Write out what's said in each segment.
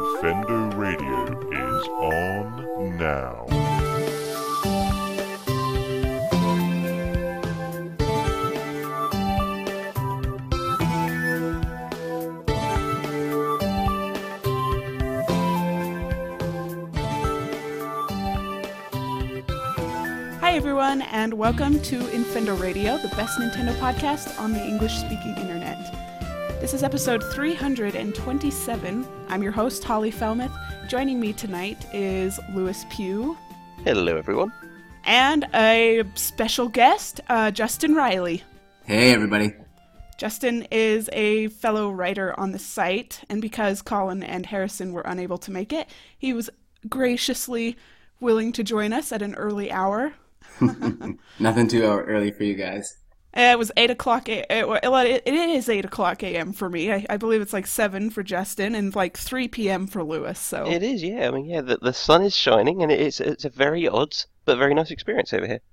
Infendo Radio is on now. Hi everyone, and welcome to Infendo Radio, the best Nintendo podcast on the English-speaking internet. This is episode 327. I'm your host, Holly Felmuth. Joining me tonight is Lewis Pugh. Hello, everyone. And a special guest, Justin Riley. Hey, everybody. Justin is a fellow writer on the site, and because Colin and Harrison were unable to make it, he was graciously willing to join us at an early hour. Nothing too early for you guys. It was 8 o'clock. It is 8 o'clock a.m. for me. I believe it's like 7 for Justin and like 3 p.m. for Lewis. So it is, yeah. I mean, yeah, the sun is shining, and it's a very odd but very nice experience over here.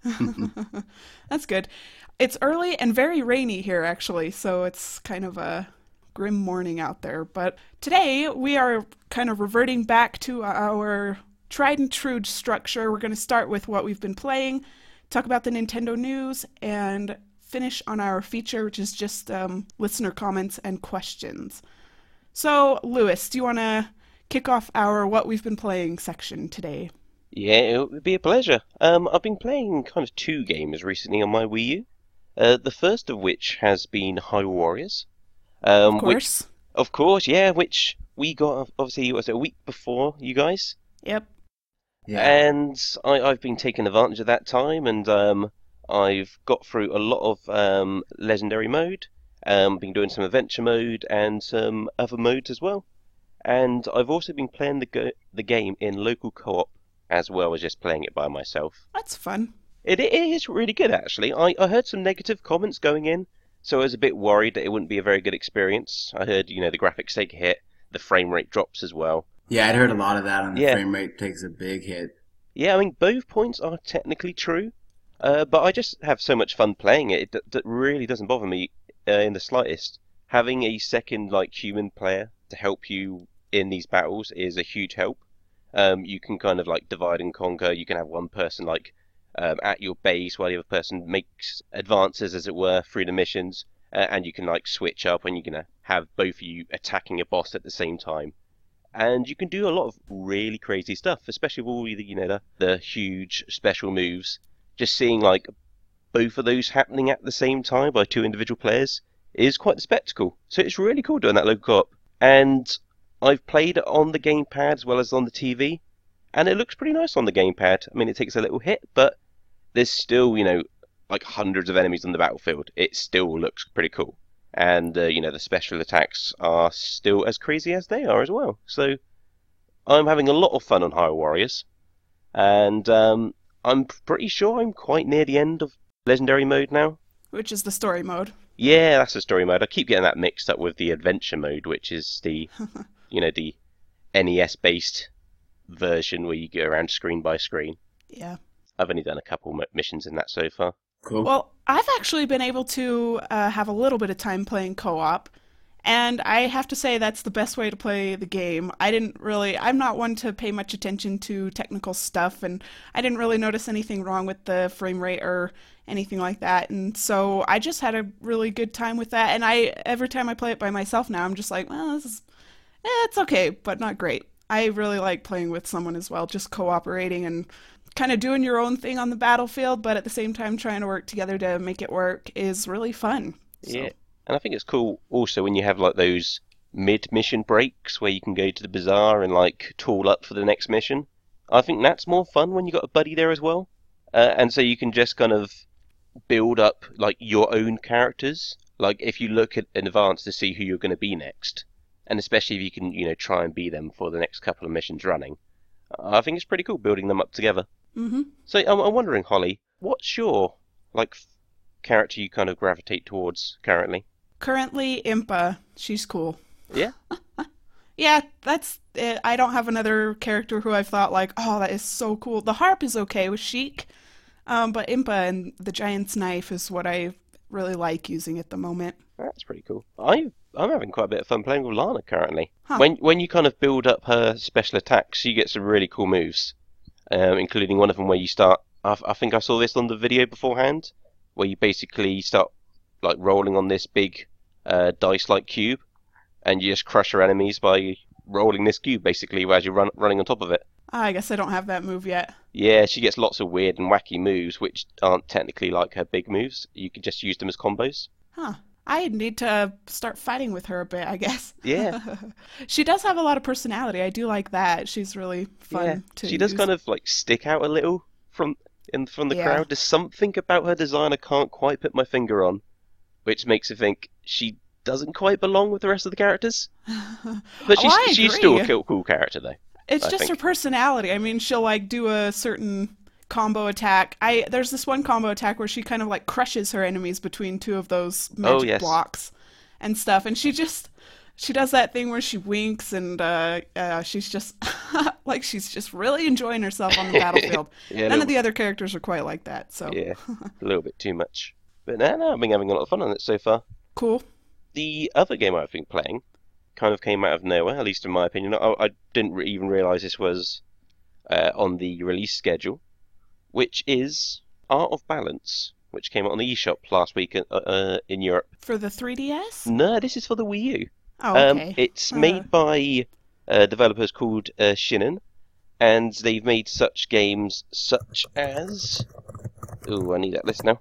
That's good. It's early and very rainy here, actually, so it's kind of a grim morning out there. But today we are kind of reverting back to our tried and true structure. We're going to start with what we've been playing, talk about the Nintendo news, and finish on our feature, which is just listener comments and questions. So, Lewis, do you want to kick off our what we've been playing section today? Yeah, it would be a pleasure. I've been playing kind of 2 games recently on my Wii U. The first of which has been Hyrule Warriors. Of course. Of course, yeah, which we got, obviously, was it a week before you guys? Yep. Yeah. And I've been taking advantage of that time, and I've got through a lot of legendary mode, been doing some adventure mode and some other modes as well. And I've also been playing the game in local co-op as well as just playing it by myself. That's fun. It is really good, actually. I heard some negative comments going in, so I was a bit worried that it wouldn't be a very good experience. I heard, the graphics take a hit, the frame rate drops as well. Yeah, I'd heard a lot of that on the frame rate takes a big hit. Yeah, I mean, both points are technically true, but I just have so much fun playing it. It really doesn't bother me in the slightest. Having a second, human player to help you in these battles is a huge help. You can kind of, divide and conquer. You can have one person, at your base while the other person makes advances, as it were, through the missions, and you can, switch up and you can have both of you attacking a boss at the same time. And you can do a lot of really crazy stuff, especially with all the huge special moves. Just seeing both of those happening at the same time by 2 individual players is quite the spectacle. So it's really cool doing that local co-op. And I've played it on the gamepad as well as on the TV, and it looks pretty nice on the gamepad. I mean, it takes a little hit, but there's still, hundreds of enemies on the battlefield. It still looks pretty cool. And, the special attacks are still as crazy as they are as well. So, I'm having a lot of fun on Hyrule Warriors. And I'm pretty sure I'm quite near the end of Legendary mode now. Which is the story mode. Yeah, that's the story mode. I keep getting that mixed up with the adventure mode, which is the, the NES-based version where you go around screen by screen. Yeah. I've only done a couple missions in that so far. Cool. Well, I've actually been able to have a little bit of time playing co-op, and I have to say that's the best way to play the game. I'm not one to pay much attention to technical stuff, and I didn't really notice anything wrong with the frame rate or anything like that, and so I just had a really good time with that, and every time I play it by myself now, I'm just like, well, it's okay, but not great. I really like playing with someone as well, just cooperating and kind of doing your own thing on the battlefield, but at the same time trying to work together to make it work is really fun. So. Yeah, and I think it's cool also when you have those mid-mission breaks where you can go to the bazaar and tool up for the next mission. I think that's more fun when you got a buddy there as well, and so you can just kind of build up your own characters. If you look in advance to see who you're going to be next, and especially if you can try and be them for the next couple of missions running. I think it's pretty cool building them up together. Mm-hmm. So I'm wondering, Holly, what's your character you kind of gravitate towards currently? Currently, Impa. She's cool. Yeah? Yeah, that's it. I don't have another character who I've thought oh, that is so cool. The harp is okay with Sheik, but Impa and the Giant's Knife is what I really like using at the moment. That's pretty cool. I've I'm having quite a bit of fun playing with Lana currently. Huh. When you kind of build up her special attacks, she gets some really cool moves, including one of them where you start. I think I saw this on the video beforehand, where you basically start like rolling on this big dice-like cube, and you just crush her enemies by rolling this cube basically as you're running on top of it. I guess I don't have that move yet. Yeah, she gets lots of weird and wacky moves, which aren't technically like her big moves. You can just use them as combos. Huh. I need to start fighting with her a bit, I guess. Yeah. She does have a lot of personality. I do like that. She's really fun to She does use. kind of like stick out a little from the Yeah. crowd. There's something about her design I can't quite put my finger on, which makes me think she doesn't quite belong with the rest of the characters. But I she's still agree. a cool character though. It's I just her think. personality. I mean, she'll like do a certain combo attack. There's this one combo attack where she kind of like crushes her enemies between two of those magic yes. blocks and stuff, and she does that thing where she winks and she's just like she's just really enjoying herself on the battlefield. Yeah, None of the other characters are quite like that. So Yeah, a little bit too much. But no, I've been having a lot of fun on it so far. cool. The other game I've been playing kind of came out of nowhere, at least in my opinion. I didn't even realise this was on the release schedule, which is Art of Balance, which came out on the eShop last week in Europe. For the 3DS? No, this is for the Wii U. Oh, okay. It's made by developers called Shinnen, and they've made such games such as... Ooh, I need that list now.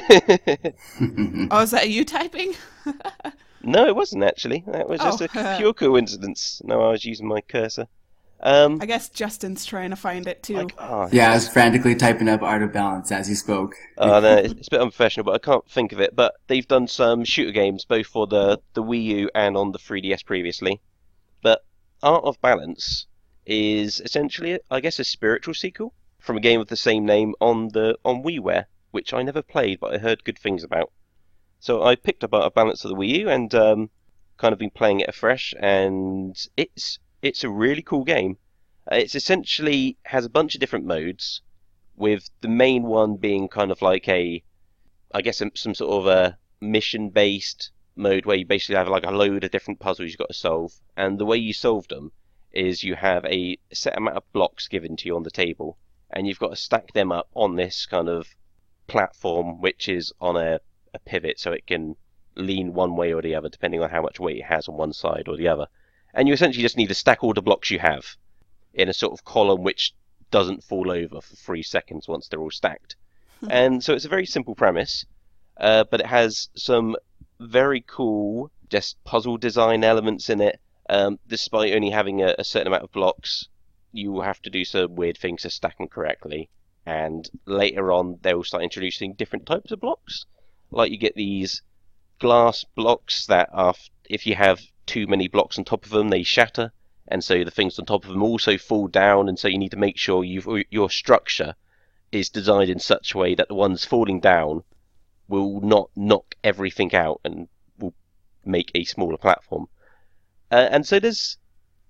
Oh, is that you typing? No, it wasn't actually. That was just Oh. a pure coincidence. No, I was using my cursor. I guess Justin's trying to find it too. Yeah, I was frantically typing up Art of Balance as you spoke. No, it's a bit unprofessional, but I can't think of it. But they've done some shooter games, both for the Wii U and on the 3DS previously. But Art of Balance is essentially, I guess, a spiritual sequel from a game of the same name on WiiWare, which I never played, but I heard good things about. So I picked up Art of Balance for the Wii U and kind of been playing it afresh, and it's a really cool game. It's essentially has a bunch of different modes, with the main one being kind of like some sort of a mission-based mode where you basically have like a load of different puzzles you've got to solve, and the way you solve them is you have a set amount of blocks given to you on the table, and you've got to stack them up on this kind of platform, which is on a pivot, so it can lean one way or the other depending on how much weight it has on one side or the other. And you essentially just need to stack all the blocks you have in a sort of column which doesn't fall over for 3 seconds once they're all stacked. And so it's a very simple premise, but it has some very cool just puzzle design elements in it. Despite only having a certain amount of blocks, you will have to do some weird things to stack them correctly. And later on, they'll start introducing different types of blocks. Like you get these glass blocks that are, if you have too many blocks on top of them, they shatter, and so the things on top of them also fall down, and so you need to make sure your structure is designed in such a way that the ones falling down will not knock everything out and will make a smaller platform. And so there's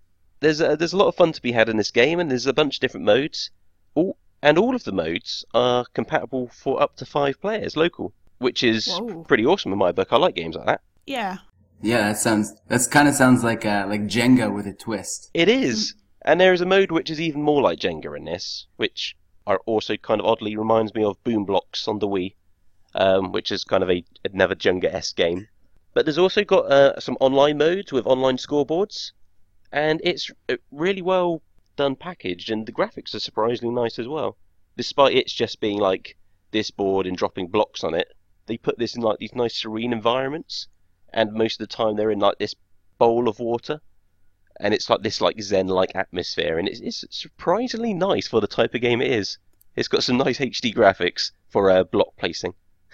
a lot of fun to be had in this game, and there's a bunch of different modes. All of the modes are compatible for up to 5 players local, which is Whoa. pretty awesome in my book. I like games like that. Yeah. Yeah, that kind of sounds like Jenga with a twist. It is, and there is a mode which is even more like Jenga in this, which are also kind of oddly reminds me of Boom Blocks on the Wii, which is kind of another Jenga-esque game. But there's also got some online modes with online scoreboards, and it's really well done packaged, and the graphics are surprisingly nice as well. Despite it's just being like this board and dropping blocks on it, they put this in like these nice serene environments, and most of the time they're in like this bowl of water, and it's like this like zen-like atmosphere, and it's surprisingly nice for the type of game it is. It's got some nice HD graphics for block placing.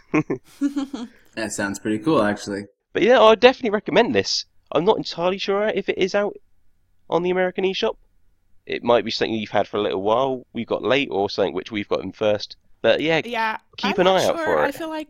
That sounds pretty cool, actually. But yeah, I definitely recommend this. I'm not entirely sure if it is out on the American eShop. It might be something you've had for a little while, we've got late, or something which we've got in first. But yeah, keep an eye out for it. I feel like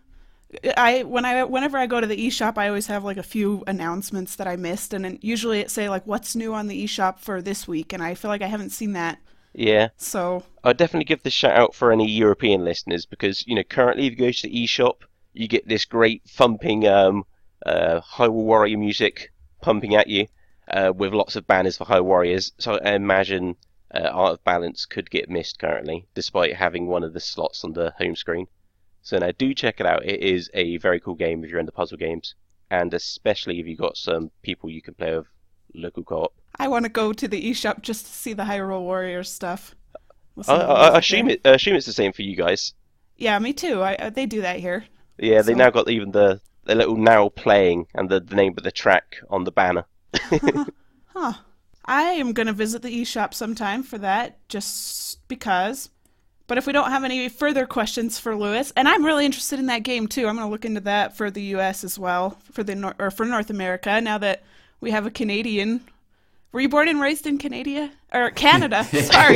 whenever I go to the eShop, I always have like a few announcements that I missed, and then usually it say like what's new on the eShop for this week, and I feel like I haven't seen that. Yeah. So I'd definitely give this shout out for any European listeners, because currently if you go to the eShop, you get this great thumping Hyrule Warrior music pumping at you, with lots of banners for Hyrule Warriors. So I imagine Art of Balance could get missed currently, despite having one of the slots on the home screen. So now do check it out. It is a very cool game if you're into puzzle games, and especially if you've got some people you can play with local co-op. I want to go to the eShop just to see the Hyrule Warriors stuff. I assume it's the same for you guys. Yeah, me too. They do that here. Yeah, they So- now got even the little now playing and the name of the track on the banner. Huh. I am going to visit the eShop sometime for that, just because. But if we don't have any further questions for Lewis, and I'm really interested in that game too, I'm going to look into that for the U.S. as well, for North America. Now that we have a Canadian, were you born and raised in Canada or Canada? Sorry.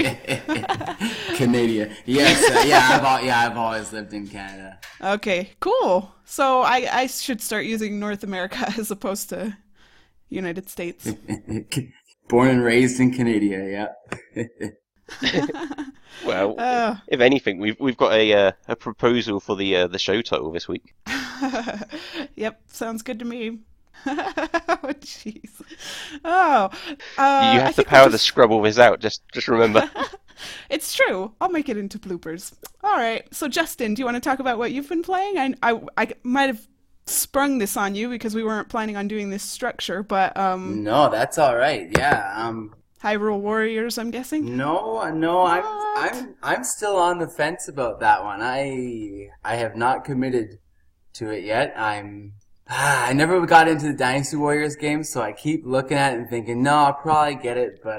Canada. Yes. I've always lived in Canada. Okay, cool. So I should start using North America as opposed to United States. Born and raised in Canada. Yeah. Well, Oh. if anything, we've got a proposal for the show title this week. Yep, sounds good to me. Oh, jeez. Oh, You I have to think we'll power the just- Scrabble this out. Just remember. It's true. I'll make it into bloopers. All right. So, Justin, do you want to talk about what you've been playing? I might have sprung this on you because we weren't planning on doing this structure, but No, that's all right. Yeah. Hyrule Warriors, I'm guessing. No, What? I'm still on the fence about that one. I have not committed to it yet. I never got into the Dynasty Warriors game, so I keep looking at it and thinking, no, I'll probably get it, but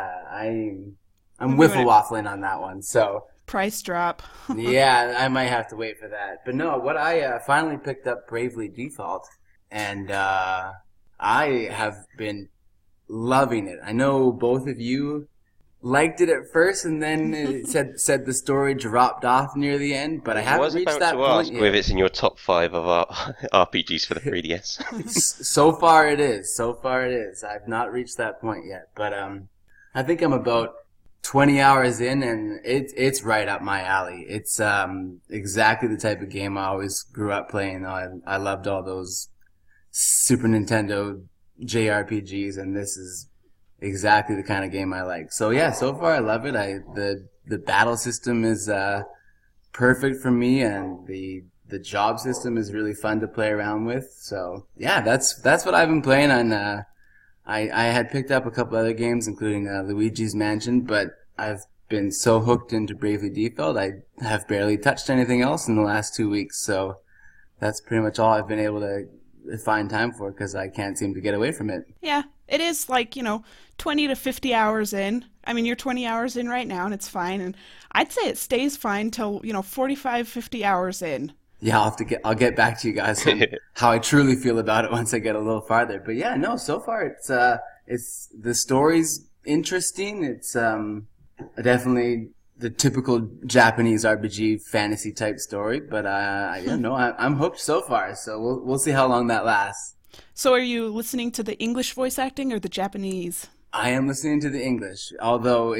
I'm wiffle waffling on that one. So Price drop. yeah, I might have to wait for that. But no, what I finally picked up Bravely Default, and I have been loving it. I know both of you liked it at first, and then it said the story dropped off near the end. But I I haven't was reached about that to point ask yet. if it's in your top 5 of our RPGs for the 3DS. So far it is. So far it is. I've not reached that point yet, but I think I'm about 20 hours in, and it's right up my alley. It's exactly the type of game I always grew up playing. I loved all those Super Nintendo JRPGs, and this is exactly the kind of game I like. So yeah, so far I love it. The battle system is perfect for me, and the job system is really fun to play around with. So yeah, that's what I've been playing on. I had picked up a couple other games, including Luigi's Mansion, but I've been so hooked into Bravely Default, I have barely touched anything else in the last 2 weeks. So that's pretty much all I've been able to find time for, because I can't seem to get away from it. Yeah, it is like, 20 to 50 hours in. I mean, you're 20 hours in right now, and it's fine. And I'd say it stays fine till, 45, 50 hours in. Yeah, I'll get back to you guys on how I truly feel about it once I get a little farther. But yeah, no, so far it's the story's interesting. It's definitely the typical Japanese RPG fantasy type story, but I'm hooked so far. So we'll see how long that lasts. So are you listening to the English voice acting or the Japanese? I am listening to the English, although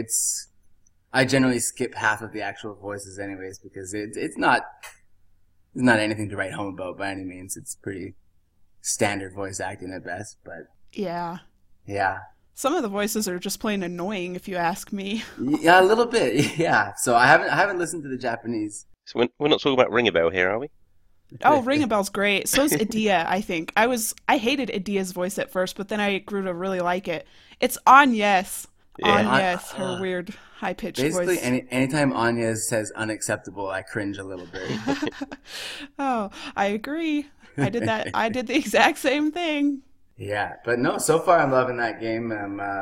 I generally skip half of the actual voices anyways, because it's not anything to write home about by any means. It's pretty standard voice acting at best, but Yeah. yeah. Some of the voices are just plain annoying, if you ask me. Yeah, a little bit. Yeah. So I haven't listened to the Japanese. So we're not talking about Ring a Bell here, are we? Oh, Ring a Bell's great. So's Edea, I think. I hated Edea's voice at first, but then I grew to really like it. It's Agnes. Yeah. Agnes, her weird high-pitched Basically, voice. anytime Anya says unacceptable, I cringe a little bit. Oh, I agree. I did that. I did the exact same thing. Yeah, but no, so far I'm loving that game.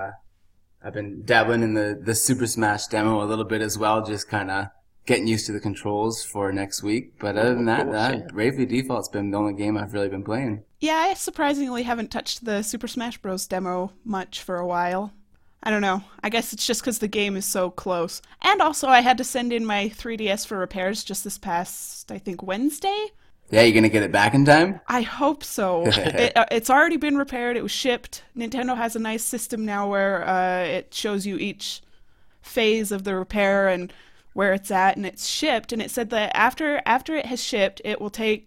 I've been dabbling in the Super Smash demo a little bit as well, just kind of getting used to the controls for next week. But other than Of course, yeah. that, Bravely Default's been the only game I've really been playing. Yeah, I surprisingly haven't touched the Super Smash Bros. Demo much for a while. I don't know. I guess it's just because the game is so close. And also, I had to send in my 3DS for repairs just this past, I think, Wednesday? Yeah, you gonna get it back in time? I hope so. It's already been repaired. It was shipped. Nintendo has a nice system now where it shows you each phase of the repair and where it's at, and it's shipped. And it said that after it has shipped, it will take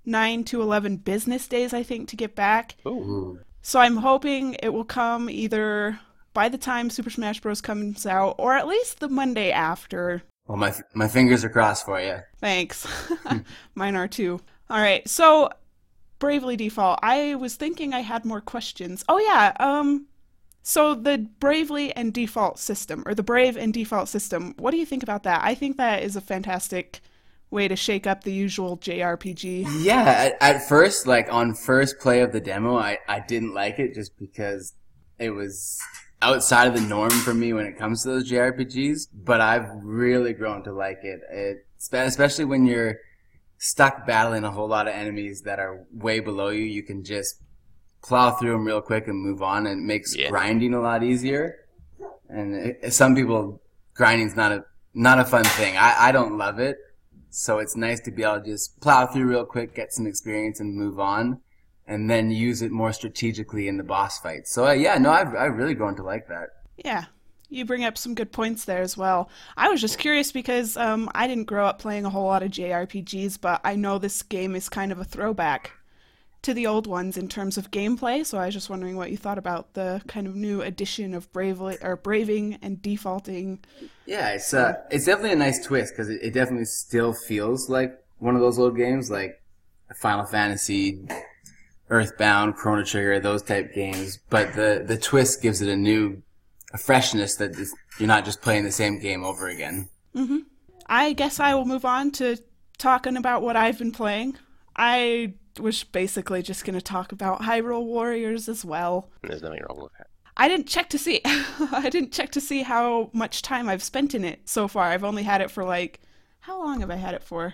9 to 11 business days, I think, to get back. Ooh. So I'm hoping it will come either by the time Super Smash Bros. Comes out, or at least the Monday after. Well, my fingers are crossed for you. Thanks. Mine are too. All right, so Bravely Default. I was thinking I had more questions. Oh yeah, so the Bravely and Default system, or the Brave and Default system, what do you think about that? I think that is a fantastic way to shake up the usual JRPG. Yeah, at first, like on first play of the demo, I didn't like it just because it was outside of the norm for me when it comes to those JRPGs, but I've really grown to like it. Especially when you're stuck battling a whole lot of enemies that are way below you, you can just plow through them real quick and move on, and it makes grinding a lot easier. And some people, grinding's not a fun thing. I don't love it, so it's nice to be able to just plow through real quick, get some experience, and move on, and then use it more strategically in the boss fight. So I've really grown to like that. Yeah, you bring up some good points there as well. I was just curious because I didn't grow up playing a whole lot of JRPGs, but I know this game is kind of a throwback to the old ones in terms of gameplay, so I was just wondering what you thought about the kind of new addition of braving and defaulting. Yeah, it's definitely a nice twist, because it definitely still feels like one of those old games, like Final Fantasy, Earthbound, Chrono Trigger, those type games, but the twist gives it a freshness that you're not just playing the same game over again. Mm-hmm. I guess I will move on to talking about what I've been playing. I was basically just going to talk about Hyrule Warriors as well. There's nothing wrong with that. I didn't check to see. I didn't check to see how much time I've spent in it so far. I've only had it for how long have I had it for?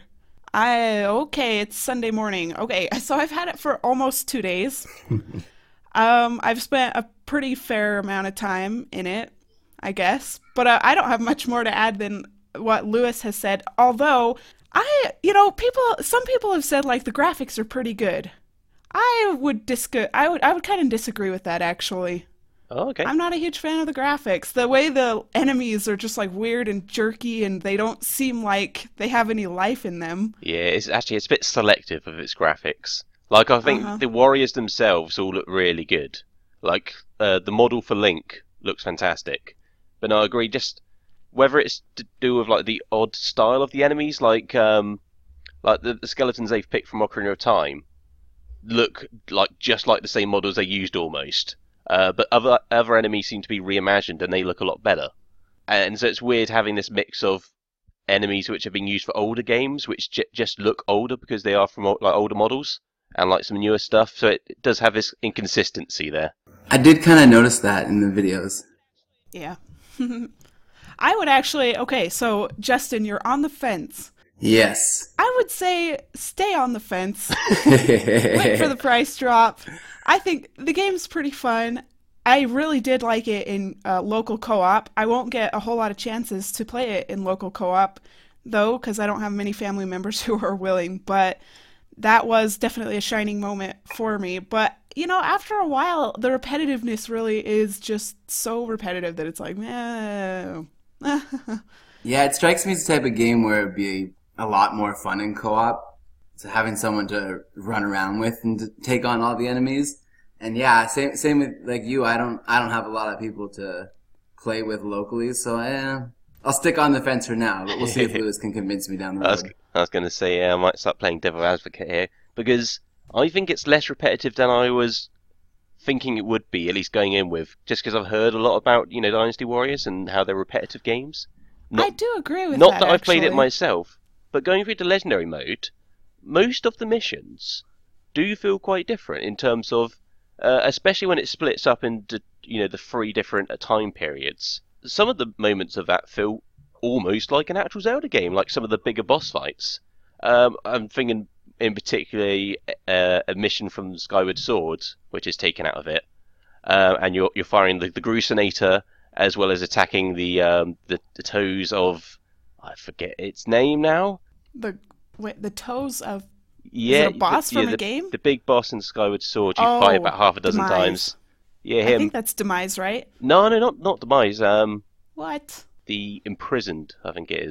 It's Sunday morning. Okay, so I've had it for almost 2 days. I've spent a pretty fair amount of time in it, I guess. But I don't have much more to add than what Lewis has said. Although some people have said the graphics are pretty good. I would kind of disagree with that, actually. Oh, okay. I'm not a huge fan of the graphics. The way the enemies are just weird and jerky, and they don't seem like they have any life in them. Yeah, it's a bit selective of its graphics. I think the warriors themselves all look really good. The model for Link looks fantastic. But no, I agree, just whether it's to do with the odd style of the enemies, the skeletons they've picked from Ocarina of Time look just like the same models they used almost. But other enemies seem to be reimagined and they look a lot better. And so it's weird having this mix of enemies which have been used for older games, which just look older because they are from older models, and some newer stuff. So it does have this inconsistency there. I did kind of notice that in the videos. Yeah. I would actually... Okay, so Justin, you're on the fence. Yes. I would say stay on the fence. Wait for the price drop. I think the game's pretty fun. I really did like it in local co-op. I won't get a whole lot of chances to play it in local co-op, though, because I don't have many family members who are willing. But that was definitely a shining moment for me. But, after a while, the repetitiveness really is just so repetitive that it's meh. Yeah, it strikes me as the type of game where it'd be a lot more fun in co-op. So having someone to run around with and to take on all the enemies. And yeah, same with you. I don't have a lot of people to play with locally, so I'll stick on the fence for now. But we'll see if Lewis can convince me down the road. I was going to say I might start playing Devil Advocate here, because I think it's less repetitive than I was thinking it would be, at least going in with, just because I've heard a lot about Dynasty Warriors and how they're repetitive games. I do agree with that. Not that I've played it myself, but going through the legendary mode, most of the missions do feel quite different in terms of, especially when it splits up into the 3 different time periods. Some of the moments of that feel almost like an actual Zelda game, like some of the bigger boss fights. I'm thinking in particular a mission from Skyward Sword, which is taken out of it, and you're firing the Grusinator, as well as attacking the toes of, I forget its name now. The toes of... Yeah, is it a boss from a game? The big boss in Skyward Sword, you fight about half a dozen times. Yeah, him. I think that's Demise, right? No, not Demise. What? The Imprisoned, I think it is.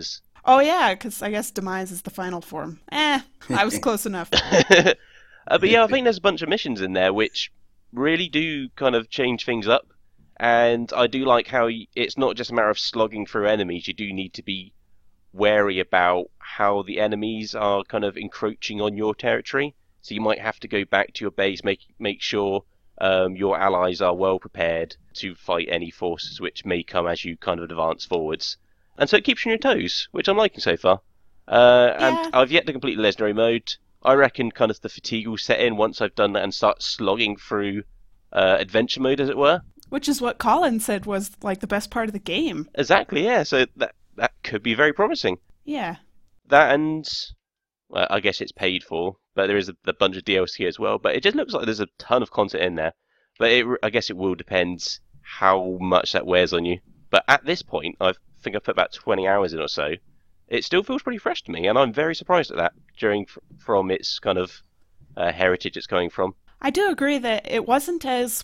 Oh yeah, because I guess Demise is the final form. I was close enough. But yeah, I think there's a bunch of missions in there which really do kind of change things up. And I do like how it's not just a matter of slogging through enemies. You do need to be wary about how the enemies are kind of encroaching on your territory. So you might have to go back to your base, make sure your allies are well prepared to fight any forces which may come as you kind of advance forwards. And so it keeps you on your toes, which I'm liking so far. And Yeah. I've yet to complete the legendary mode. I reckon kind of the fatigue will set in once I've done that and start slogging through adventure mode, as it were. Which is what Colin said was like the best part of the game. Exactly, yeah. So that could be very promising. Yeah. That and well, I guess it's paid for, but there is a bunch of DLC as well. But it just looks like there's a ton of content in there. But I guess it will depend how much that wears on you. But at this point, I think I've put about 20 hours in or so. It still feels pretty fresh to me, and I'm very surprised at that, from its kind of heritage it's coming from. I do agree that it wasn't as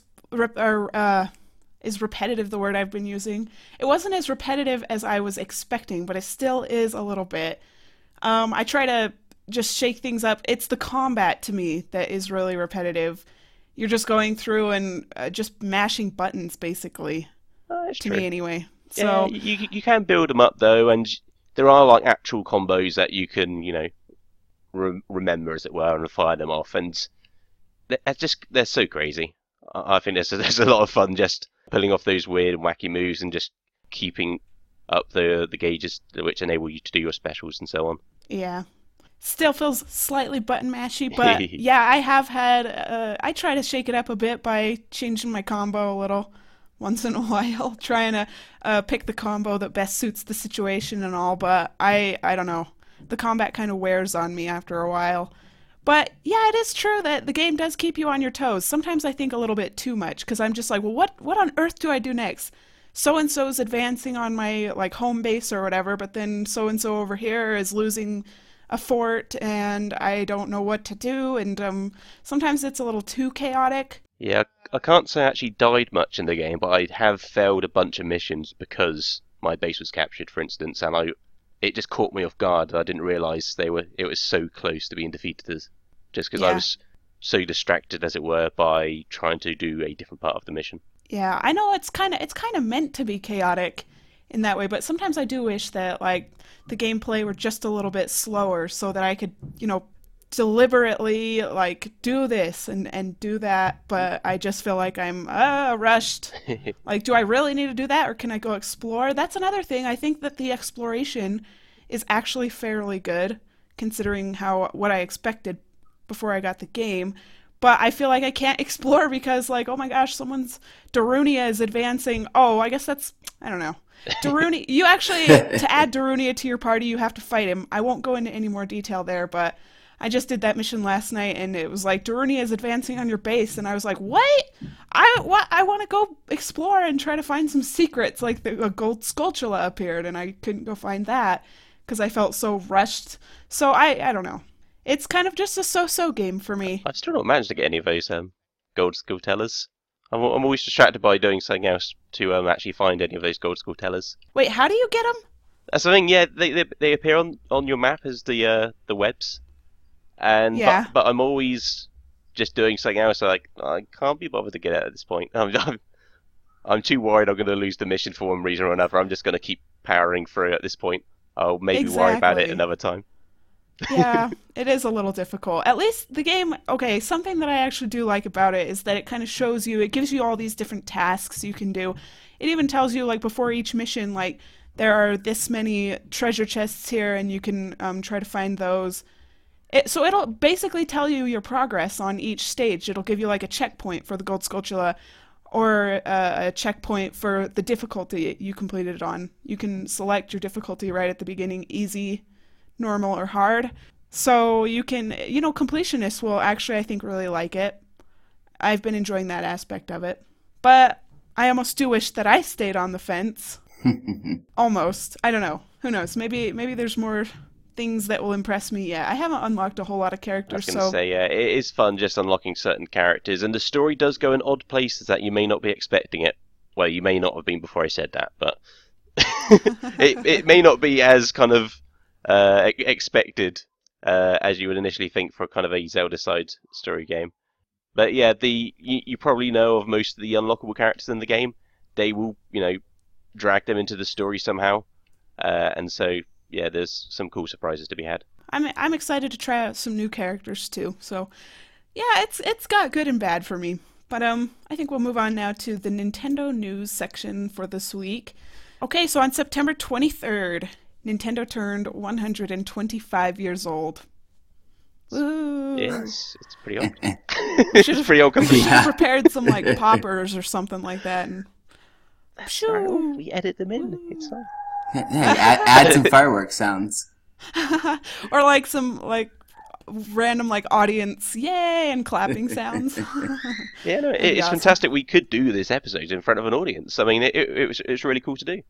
is repetitive, the word I've been using. It wasn't as repetitive as I was expecting, but it still is a little bit. I try to just shake things up. It's the combat to me that is really repetitive. You're just going through and just mashing buttons, basically. That's To true. me, anyway. Yeah, So, you can build them up though, and there are like actual combos that you can remember, as it were, and fire them off, and they're so crazy. I think there's a lot of fun just pulling off those weird and wacky moves and just keeping up the gauges which enable you to do your specials and so on. yeah. Still feels slightly button mashy, but yeah, I have had. I try to shake it up a bit by changing my combo a little once in a while, trying to pick the combo that best suits the situation and all. But I don't know. The combat kind of wears on me after a while. But yeah, it is true that the game does keep you on your toes. Sometimes I think a little bit too much because I'm just like, well, what on earth do I do next? So and so's advancing on my like home base or whatever, but then so and so over here is losing a fort and I don't know what to do, and sometimes it's a little too chaotic. Yeah, I can't say I actually died much in the game, but I have failed a bunch of missions because my base was captured, for instance, and it just caught me off guard. I didn't realise it was so close to being defeated, just because I Yeah. was so distracted, as it were, by trying to do a different part of the mission. Yeah, I know it's kind of meant to be chaotic in that way, but sometimes I do wish that like the gameplay were just a little bit slower so that I could, deliberately like do this and do that, but I just feel like I'm rushed. Like, do I really need to do that or can I go explore? That's another thing. I think that the exploration is actually fairly good considering what I expected before I got the game. But I feel like I can't explore because, like, oh my gosh, Darunia is advancing. Oh, I guess I don't know. Darunia, you actually, to add Darunia to your party, you have to fight him. I won't go into any more detail there, but I just did that mission last night, and it was like, Darunia is advancing on your base, and I was like, what? I want to go explore and try to find some secrets, like a gold Skulltula appeared, and I couldn't go find that because I felt so rushed. So I don't know. It's kind of just a so-so game for me. I've still not managed to get any of those gold Skulltulas. I'm always distracted by doing something else to actually find any of those gold Skulltulas. Wait, how do you get them? That's the thing. Yeah, they appear on your map as the webs, and Yeah. but I'm always just doing something else. So like I can't be bothered to get it at this point. I'm too worried I'm going to lose the mission for one reason or another. I'm just going to keep powering through at this point. I'll maybe worry about it Exactly. another time. Yeah, it is a little difficult. At least the game, okay, something that I actually do like about it is that it kind of shows you, it gives you all these different tasks you can do. It even tells you, like, before each mission, like, there are this many treasure chests here and you can try to find those. So it'll basically tell you your progress on each stage. It'll give you, like, a checkpoint for the Gold Skulltula or a checkpoint for the difficulty you completed it on. You can select your difficulty right at the beginning, easy, normal, or hard. So you can, completionists will actually, I think, really like it. I've been enjoying that aspect of it. But I almost do wish that I stayed on the fence. Almost. I don't know. Who knows? Maybe there's more things that will impress me yet. I haven't unlocked a whole lot of I characters, was going to so say, yeah, it is fun just unlocking certain characters, and the story does go in odd places that you may not be expecting it. Well, you may not have been before I said that, but it may not be as kind of expected as you would initially think for kind of a Zelda side story game. But yeah, you probably know of most of the unlockable characters in the game. They will, drag them into the story somehow, and so yeah, there's some cool surprises to be had. I'm excited to try out some new characters too. So yeah, it's got good and bad for me. But I think we'll move on now to the Nintendo news section for this week. Okay, so on September 23rd, Nintendo turned 125 years old. Woo! Yes, it's pretty old. It's pretty old. We should have prepared some like poppers or something like that. And Right. We edit them in. It's fine. Hey, add some fireworks sounds. Or like some like random like audience yay and clapping sounds. Yeah, no, That'd be it's awesome. fantastic. We could do this episode in front of an audience. I mean, it was really cool to do.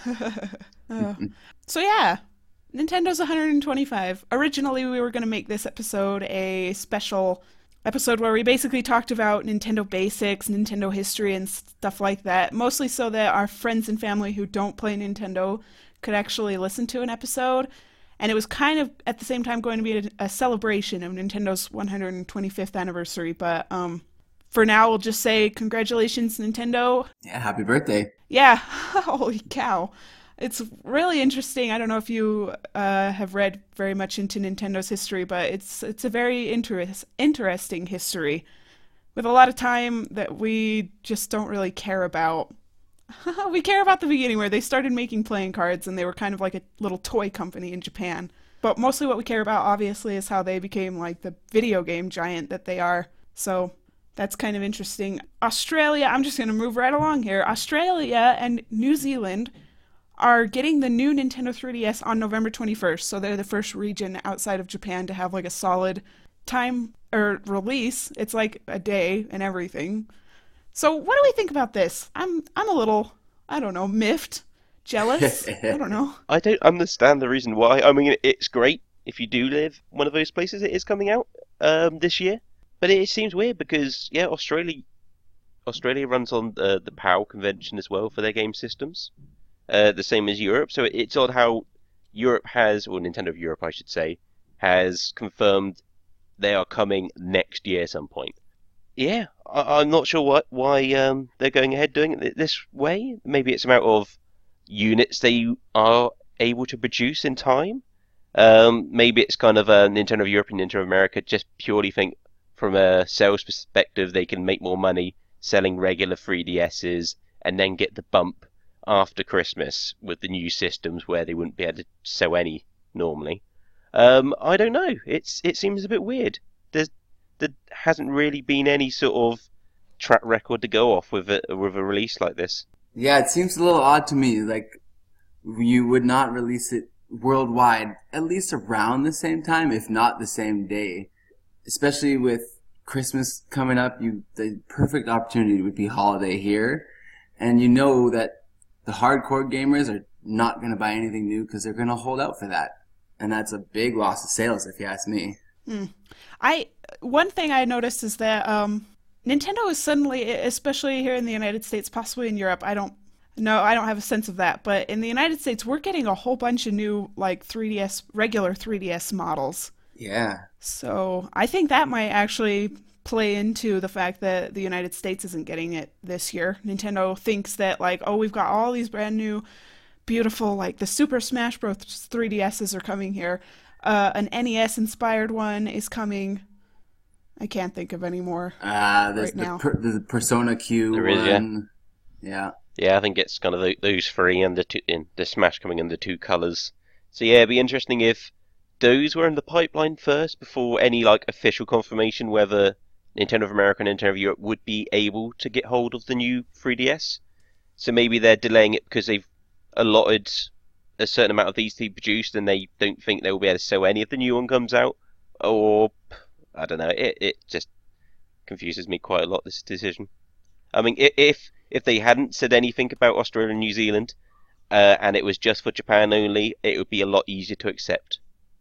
Oh. So yeah, Nintendo's 125. Originally, we were going to make this episode a special episode where we basically talked about Nintendo basics, Nintendo history, and stuff like that. Mostly so that our friends and family who don't play Nintendo could actually listen to an episode. And it was kind of at the same time going to be a celebration of Nintendo's 125th anniversary. But for now, we'll just say congratulations, Nintendo. Yeah, happy birthday. Yeah, holy cow. It's really interesting. I don't know if you have read very much into Nintendo's history, but it's a very interesting history with a lot of time that we just don't really care about. We care about the beginning where they started making playing cards and they were kind of like a little toy company in Japan. But mostly what we care about, obviously, is how they became like the video game giant that they are. So that's kind of interesting. Australia, I'm just going to move right along here. Australia and New Zealand are getting the new Nintendo 3DS on November 21st. So they're the first region outside of Japan to have like a solid time or release. It's like a day and everything. So what do we think about this? I'm a little, I don't know, miffed, jealous. I don't know. I don't understand the reason why. I mean, it's great if you do live one of those places. It is coming out this year, but it seems weird because yeah, Australia runs on the PAL convention as well for their game systems, the same as Europe. So it's odd how Europe has, or Nintendo of Europe, I should say, has confirmed they are coming next year some point. Yeah, I'm not sure why they're going ahead doing it this way. Maybe it's a matter of units they are able to produce in time. Maybe it's kind of a Nintendo of Europe and Nintendo of America just purely think from a sales perspective they can make more money selling regular 3DSs and then get the bump after Christmas with the new systems where they wouldn't be able to sell any normally. I don't know. It seems a bit weird. There hasn't really been any sort of track record to go off with a release like this. Yeah, it seems a little odd to me. Like, you would not release it worldwide at least around the same time, if not the same day. Especially with Christmas coming up, the perfect opportunity would be holiday here. And you know that the hardcore gamers are not going to buy anything new because they're going to hold out for that. And that's a big loss of sales, if you ask me. One thing I noticed is that Nintendo is suddenly, especially here in the United States, possibly in Europe, I don't have a sense of that, but in the United States, we're getting a whole bunch of new like regular 3DS models. Yeah. So I think that might actually play into the fact that the United States isn't getting it this year. Nintendo thinks that like, oh, we've got all these brand new, beautiful, like the Super Smash Bros. 3DSs are coming here. An NES-inspired one is coming. I can't think of any more There's right now. the Persona Q There is, one. Yeah. Yeah, I think it's kind of those three and the Smash coming in the two colours. So yeah, it'd be interesting if those were in the pipeline first before any like official confirmation whether Nintendo of America and Nintendo of Europe would be able to get hold of the new 3DS. So maybe they're delaying it because they've allotted a certain amount of these to be produced and they don't think they will be able to sell any if the new one comes out. Or, I don't know, it just confuses me quite a lot, this decision. I mean, if they hadn't said anything about Australia and New Zealand, and it was just for Japan only, it would be a lot easier to accept.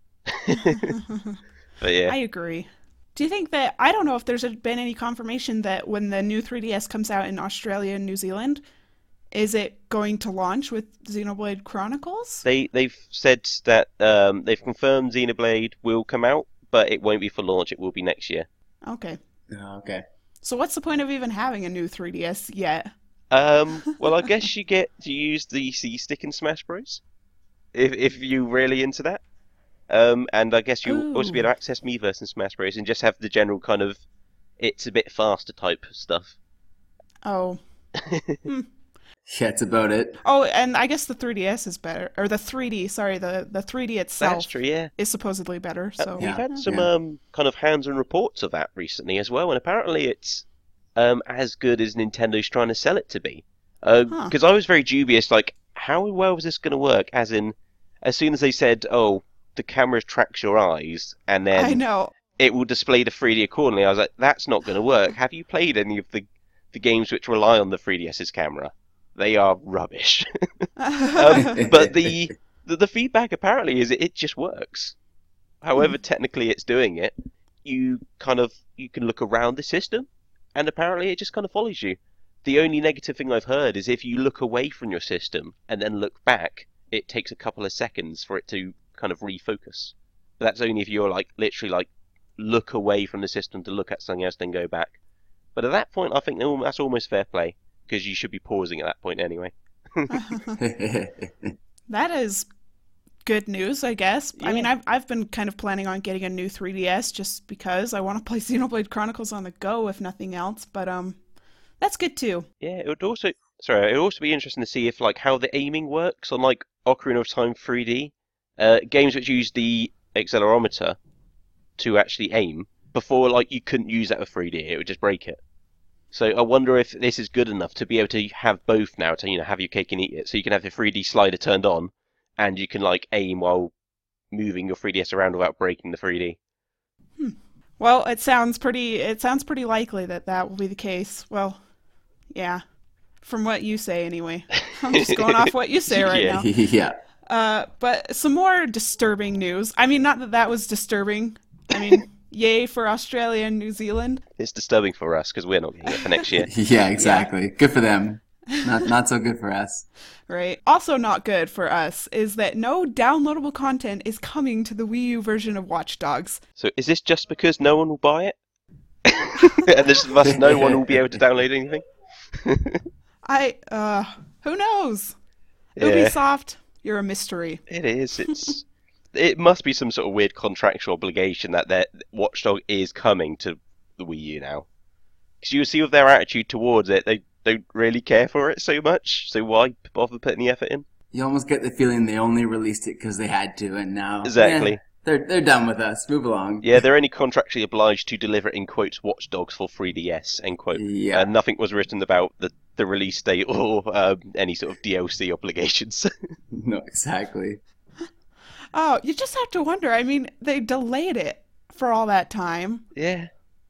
But yeah. I agree. Do you think that, I don't know if there's been any confirmation that when the new 3DS comes out in Australia and New Zealand, Is it going to launch with Xenoblade Chronicles? They've said that they've confirmed Xenoblade will come out, but it won't be for launch. It will be next year. Okay. Oh, okay. So what's the point of even having a new 3DS yet? Well, I guess you get to use the C stick in Smash Bros. If you're really into that. And I guess you'll also be able to access Miiverse in Smash Bros. And just have the general kind of it's a bit faster type stuff. Oh. Yeah, that's about it. Oh, and I guess the 3DS is better, or the 3D. Sorry, the 3D itself That's true, yeah. is supposedly better. So We've Yeah. had some kind of hands-on reports of that recently as well, and apparently it's as good as Nintendo's trying to sell it to be. Because I was very dubious, like, how well was this going to work? As in, as soon as they said, "Oh, the camera tracks your eyes," and I then know. it will display the 3D accordingly, I was like, "That's not going to work." Have you played any of the games which rely on the 3DS's camera? They are rubbish. But the feedback apparently is it just works. However technically it's doing it, you can look around the system, and apparently it just kind of follows you. The only negative thing I've heard is if you look away from your system and then look back, it takes a couple of seconds for it to kind of refocus. But that's only if you're literally look away from the system to look at something else, then go back. But at that point, I think that's almost fair play, because you should be pausing at that point anyway. That is good news, I guess. Yeah. I mean, I've been kind of planning on getting a new 3DS just because I want to play Xenoblade Chronicles on the go, if nothing else. But that's good too. Yeah, it would also be interesting to see if how the aiming works on Ocarina of Time 3D games which use the accelerometer to actually aim. Before, you couldn't use that with 3D; it would just break it. So I wonder if this is good enough to be able to have both now, to have your cake and eat it. So you can have the 3D slider turned on, and you can aim while moving your 3DS around without breaking the 3D. Well, it sounds pretty likely that will be the case. Well, yeah, from what you say anyway. I'm just going off what you say right Yeah. now. Yeah. But some more disturbing news. I mean, not that was disturbing. I mean, yay for Australia and New Zealand. It's disturbing for us because we're not getting it for next year. Yeah, exactly. Good for them. Not so good for us. Right. Also not good for us is that no downloadable content is coming to the Wii U version of Watch Dogs. So is this just because no one will buy it? And thus no one will be able to download anything? Who knows? Yeah. Ubisoft, you're a mystery. It is. It must be some sort of weird contractual obligation that Watch Dogs is coming to the Wii U now. Because you see with their attitude towards it, they don't really care for it so much. So why bother putting the effort in? You almost get the feeling they only released it because they had to, and now Exactly. they're done with us. Move along. Yeah, they're only contractually obliged to deliver in quotes Watch Dogs for 3DS end quote. Yeah. Nothing was written about the release date or any sort of DLC obligations. No, exactly. Oh, you just have to wonder. I mean, they delayed it for all that time. Yeah.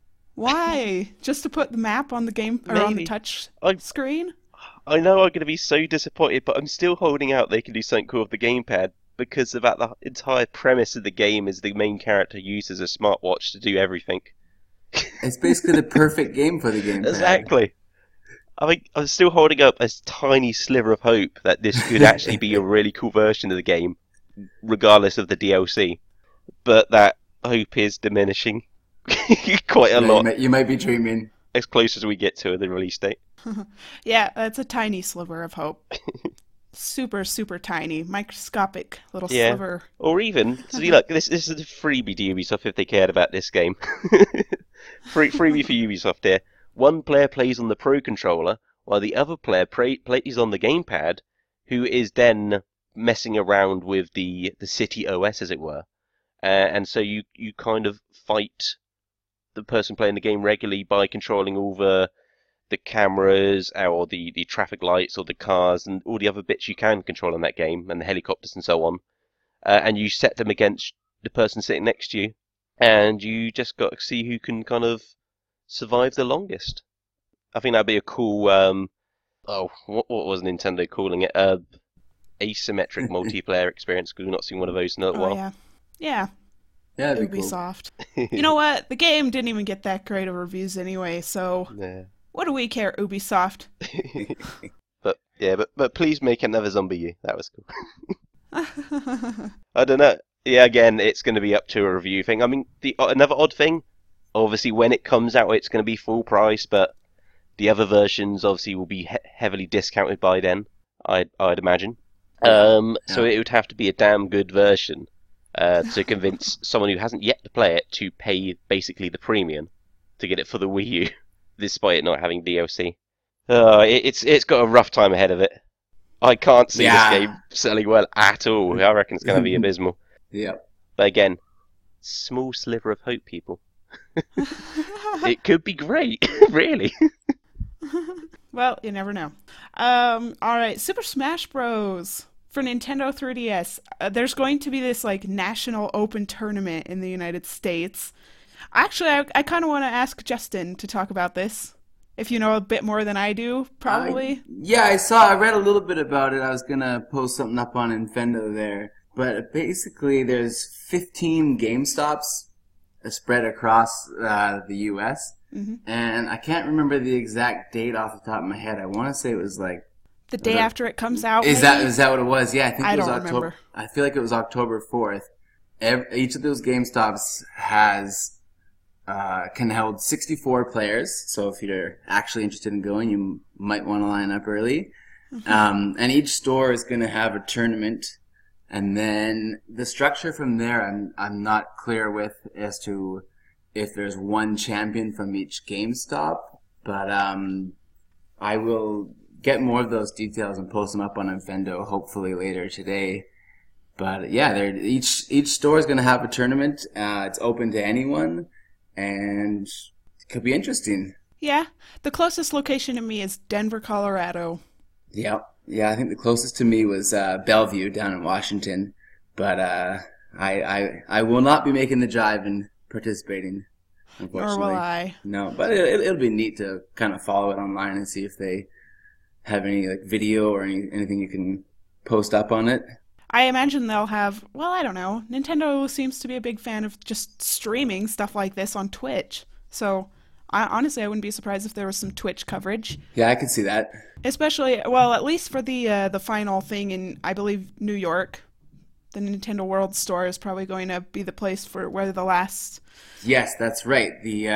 Why? Just to put the map on the game or on the Maybe. touch I- screen? I know I'm going to be so disappointed, but I'm still holding out they can do something cool with the gamepad, because about the entire premise of the game is the main character uses a smartwatch to do everything. It's basically the perfect game for the game. Exactly. I mean, I'm still holding up a tiny sliver of hope that this could actually be a really cool version of the game, regardless of the DLC. But that hope is diminishing quite a lot You might be dreaming. as close as we get to the release date. Yeah, that's a tiny sliver of hope. Super, super tiny, microscopic little Yeah. sliver. Or even, see, look, this is a freebie to Ubisoft if they cared about this game. Freebie for Ubisoft here. One player plays on the Pro Controller, while the other player plays on the gamepad, who is then messing around with the City OS, as it were. And so you kind of fight the person playing the game regularly by controlling all the cameras or the traffic lights or the cars and all the other bits you can control in that game, and the helicopters and so on. And you set them against the person sitting next to you, and you just got to see who can kind of survive the longest. I think that'd be a cool. What was Nintendo calling it? Asymmetric multiplayer experience. Because we've not seen one of those in a little Oh, while. yeah. Yeah, Yeah, that'd be cool. Ubisoft. You know what? The game didn't even get that great of reviews anyway, so Yeah. what do we care, Ubisoft? but please make another Zombie U. That was cool. I don't know. Yeah, again, it's going to be up to a review thing. I mean, the another odd thing, obviously, when it comes out, it's going to be full price, but the other versions obviously will be heavily discounted by then. I'd imagine. So it would have to be a damn good version to convince someone who hasn't yet to play it to pay basically the premium to get it for the Wii U, despite it not having DLC. It's got a rough time ahead of it. I can't see this game selling well at all. I reckon it's going to be abysmal. Yep. But again, small sliver of hope, people. It could be great, really. Well, you never know. All right, Super Smash Bros. For Nintendo 3DS. There's going to be this like national open tournament in the United States. Actually, I kind of want to ask Justin to talk about this. If you know a bit more than I do, probably. I read a little bit about it. I was going to post something up on Infendo there. But basically, there's 15 GameStops spread across the U.S. Mm-hmm. And I can't remember the exact date off the top of my head. I want to say it was like... The day after it comes out, Is maybe? that what it was? Yeah, I think it was don't October. remember. I feel like it was October 4th. Each of those GameStops has... can hold 64 players. So if you're actually interested in going, you might want to line up early. Mm-hmm. And each store is going to have a tournament. And then the structure from there, I'm not clear with as to if there's one champion from each GameStop. But I will get more of those details and post them up on Infendo hopefully later today. But yeah, each store is going to have a tournament. It's open to anyone, and it could be interesting. Yeah, the closest location to me is Denver, Colorado. Yeah, I think the closest to me was Bellevue down in Washington. But I will not be making the drive and participating, unfortunately. Nor will I. No, but it'll be neat to kind of follow it online and see if they have any like video or anything you can post up on it. I imagine they'll have, well, I don't know. Nintendo seems to be a big fan of just streaming stuff like this on Twitch. So, honestly, I wouldn't be surprised if there was some Twitch coverage. Yeah, I could see that. Especially, well, at least for the final thing in, I believe, New York. The Nintendo World Store is probably going to be the place for where the last... Yes, that's right.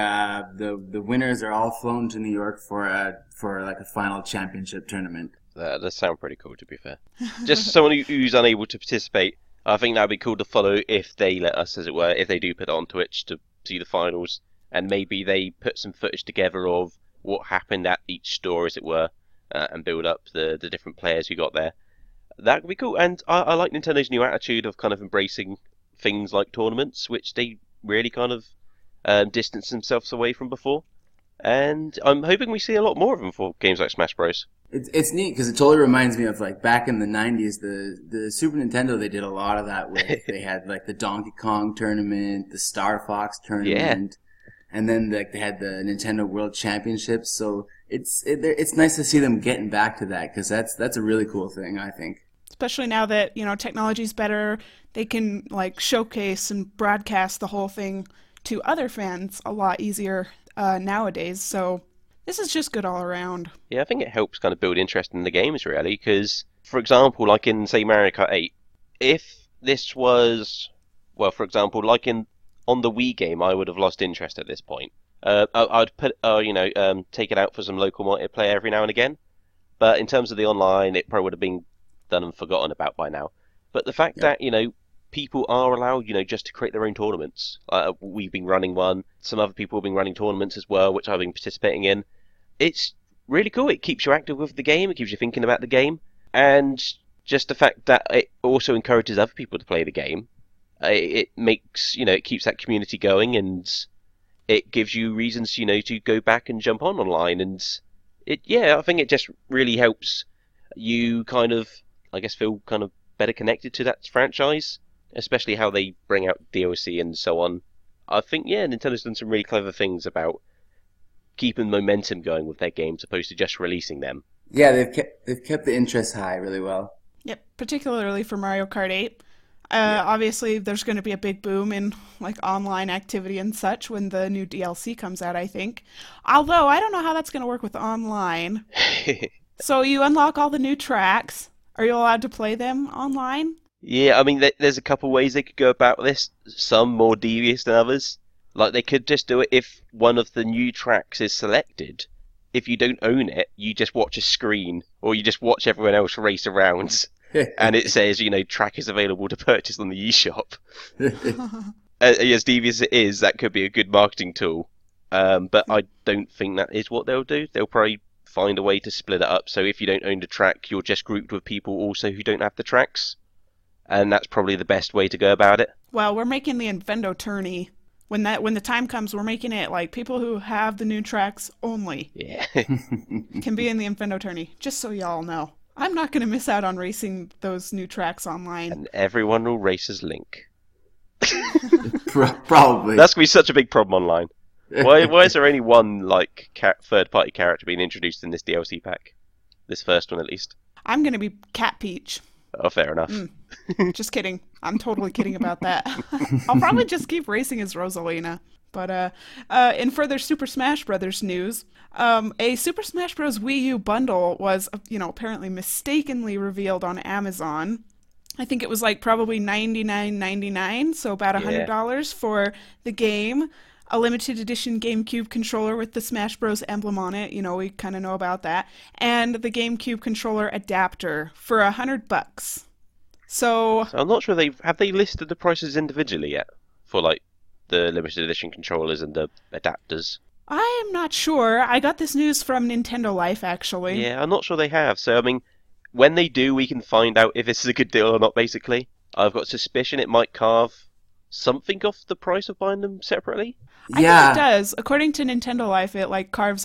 The winners are all flown to New York for like a final championship tournament. That does sound pretty cool, to be fair. Just someone who's unable to participate, I think that would be cool to follow if they let us, as it were, if they do put it on Twitch to see the finals, and maybe they put some footage together of what happened at each store, as it were, and build up the different players who got there. That would be cool, and I like Nintendo's new attitude of kind of embracing things like tournaments, which they really kind of distanced themselves away from before. And I'm hoping we see a lot more of them for games like Smash Bros. It's neat because it totally reminds me of like back in the 90s, the Super Nintendo, they did a lot of that with. They had like the Donkey Kong tournament, the Star Fox tournament, and then like they had the Nintendo World Championships. So it's nice to see them getting back to that because that's a really cool thing, I think. Especially now that, technology's better, they can like showcase and broadcast the whole thing to other fans a lot easier nowadays. So this is just good all around. Yeah, I think it helps kind of build interest in the games, really, because, for example, like in, say, Mario Kart 8, if this was, well, for example, like on the Wii game, I would have lost interest at this point. I'd take it out for some local multiplayer every now and again, but in terms of the online, it probably would have been done and forgotten about by now. But the fact that, people are allowed, just to create their own tournaments. We've been running one, some other people have been running tournaments as well, which I've been participating in. It's really cool. It keeps you active with the game. It keeps you thinking about the game. And just the fact that it also encourages other people to play the game. It makes, it keeps that community going, and it gives you reasons, to go back and jump on online. And I think it just really helps you kind of, I guess, feel kind of better connected to that franchise, especially how they bring out DLC and so on. I think, Nintendo's done some really clever things about keeping momentum going with their games, opposed to just releasing them. Yeah, they've kept the interest high really well. Yep, particularly for Mario Kart 8. Obviously, there's going to be a big boom in like online activity and such when the new DLC comes out, I think. Although, I don't know how that's going to work with online. So you unlock all the new tracks. Are you allowed to play them online? Yeah, I mean, there's a couple ways they could go about this. Some more devious than others. Like they could just do it if one of the new tracks is selected. If you don't own it, you just watch a screen, or you just watch everyone else race around, and it says, track is available to purchase on the eShop. As devious as it is, that could be a good marketing tool. But I don't think that is what they'll do. They'll probably find a way to split it up. So if you don't own the track, you're just grouped with people also who don't have the tracks. And that's probably the best way to go about it. Well, we're making the Infendo tourney. When the time comes, we're making it like people who have the new tracks only Yeah. can be in the Infendo tourney. Just so y'all know, I'm not going to miss out on racing those new tracks online. And everyone will race as Link. Probably. That's going to be such a big problem online. Why is there only one third-party character being introduced in this DLC pack? This first one, at least. I'm going to be Cat Peach. Oh, fair enough. Just kidding. I'm totally kidding about that. I'll probably just keep racing as Rosalina. But in further Super Smash Bros. News, a Super Smash Bros. Wii U bundle was, apparently mistakenly revealed on Amazon. I think it was probably $99.99, so about $100 for the game. A limited edition GameCube controller with the Smash Bros. Emblem on it. We kind of know about that. And the GameCube controller adapter for $100. So I'm not sure have they listed the prices individually yet for the limited edition controllers and the adapters. I am not sure. I got this news from Nintendo Life, actually. Yeah, I'm not sure they have. So I mean, when they do, we can find out if this is a good deal or not. Basically, I've got suspicion it might carve something off the price of buying them separately. I think it does. According to Nintendo Life, it carves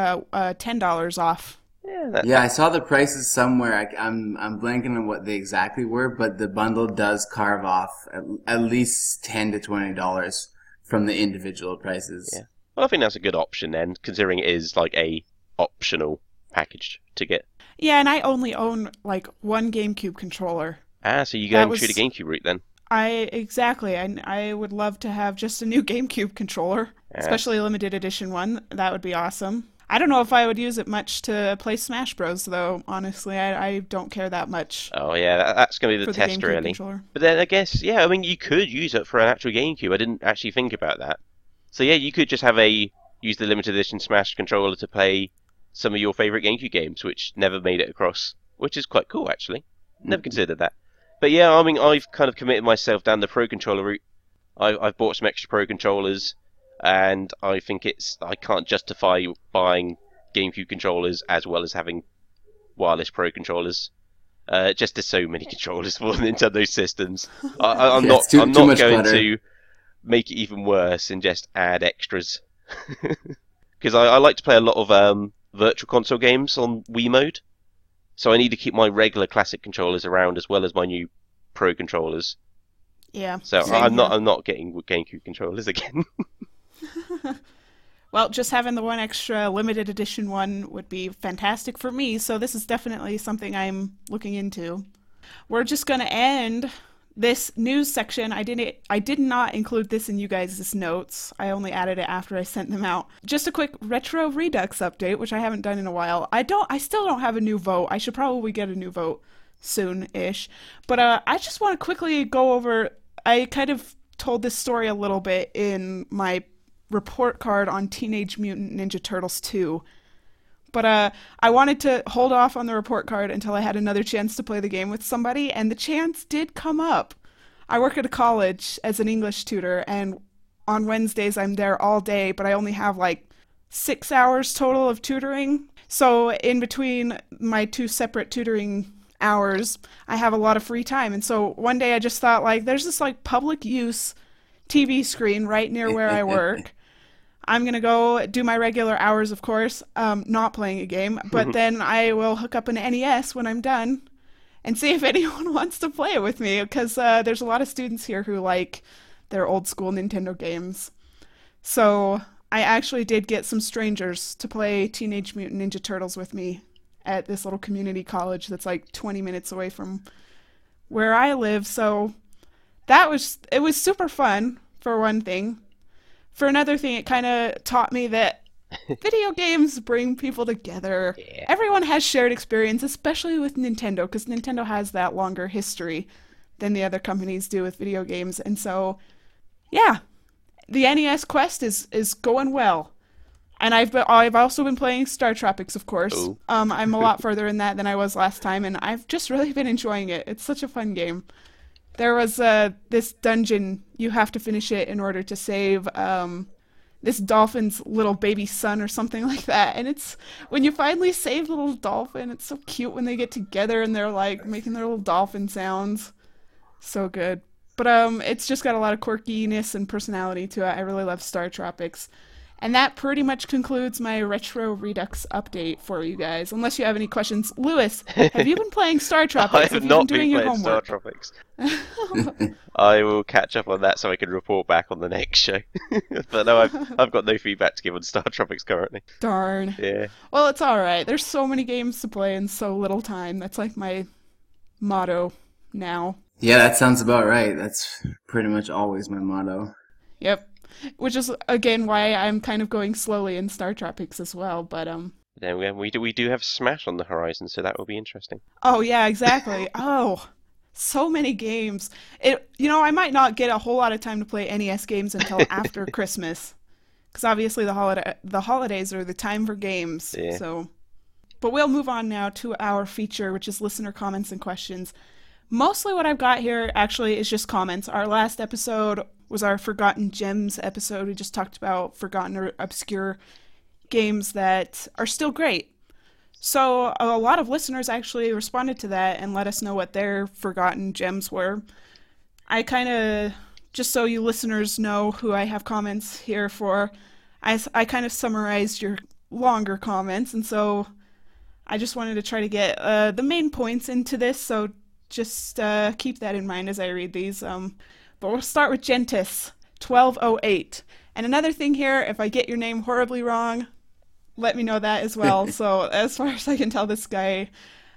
$10 off. Yeah, I saw the prices somewhere. I'm blanking on what they exactly were, but the bundle does carve off at least $10 to $20 from the individual prices. Yeah, well, I think that's a good option then, considering it is a optional package to get. Yeah, and I only own one GameCube controller. So you're going through the GameCube route then? Exactly. I would love to have just a new GameCube controller, especially a limited edition one. That would be awesome. I don't know if I would use it much to play Smash Bros. Though. Honestly, I don't care that much. Oh yeah, that's going to be the test really. Controller. But then I guess you could use it for an actual GameCube. I didn't actually think about that. So yeah, you could just use the limited edition Smash controller to play some of your favorite GameCube games, which never made it across, which is quite cool actually. Never considered that. But yeah, I mean, I've kind of committed myself down the Pro Controller route. I've bought some extra Pro Controllers, and I think I can't justify buying GameCube controllers as well as having wireless Pro Controllers. Just there's so many controllers for Nintendo systems. I'm not going to make it even worse and just add extras. Because I like to play a lot of Virtual Console games on Wii mode. So I need to keep my regular classic controllers around as well as my new Pro controllers. Yeah. So I'm not getting GameCube controllers again. Well, just having the one extra limited edition one would be fantastic for me, so this is definitely something I'm looking into. We're just going to end this news section. I did not include this in you guys' notes. I only added it after I sent them out. Just a quick Retro Redux update, which I haven't done in a while. I still don't have a new vote. I should probably get a new vote soon-ish. But I just want to quickly go over... I kind of told this story a little bit in my report card on Teenage Mutant Ninja Turtles 2. But I wanted to hold off on the report card until I had another chance to play the game with somebody, and the chance did come up. I work at a college as an English tutor, and on Wednesdays I'm there all day, but I only have 6 hours total of tutoring. So in between my 2 separate tutoring hours, I have a lot of free time. And so one day I just thought, there's this public use TV screen right near where I work. I'm going to go do my regular hours, of course, not playing a game, but then I will hook up an NES when I'm done and see if anyone wants to play it with me, because there's a lot of students here who like their old school Nintendo games. So I actually did get some strangers to play Teenage Mutant Ninja Turtles with me at this little community college that's 20 minutes away from where I live. So it was super fun, for one thing. For another thing, it kind of taught me that Video games bring people together. Yeah. Everyone has shared experience, especially with Nintendo, because Nintendo has that longer history than the other companies do with video games. And so, yeah, the NES Quest is going well. And I've also been playing Star Tropics, of course. Ooh. I'm a lot further in that than I was last time, and I've just really been enjoying it. It's such a fun game. There was this dungeon, you have to finish it in order to save this dolphin's little baby son or something like that. And it's when you finally save the little dolphin, it's so cute when they get together and they're like making their little dolphin sounds. So good. But it's just got a lot of quirkiness and personality to it. I really love Star Tropics. And that pretty much concludes my Retro Redux update for you guys. Unless you have any questions. Lewis, have you been playing Star Tropics? I have not you been your playing Star homework? Tropics. I will catch up on that so I can report back on the next show. But no, I've got no feedback to give on Star Tropics currently. Darn. Yeah. Well, it's alright. There's so many games to play in so little time. That's like my motto now. Yeah, that sounds about right. That's pretty much always my motto. Yep. Which is, again, why I'm kind of going slowly in Star Tropics as well, but, Then again, we do have Smash on the horizon, so that will be interesting. Oh, yeah, exactly. Oh, so many games. I might not get a whole lot of time to play NES games until after Christmas, because obviously the holidays are the time for games. Yeah. So, but we'll move on now to our feature, which is listener comments and questions. Mostly what I've got here actually is just comments. Our last episode was our Forgotten Gems episode. We just talked about forgotten or obscure games that are still great. So a lot of listeners actually responded to that and let us know what their forgotten gems were. I kind of, just so you listeners know who I have comments here for, I kind of summarized your longer comments, and so I just wanted to try to get the main points into this, so just keep that in mind as I read these. But we'll start with Gentis 1208. And another thing here, if I get your name horribly wrong, let me know that as well. So as far as I can tell, this guy,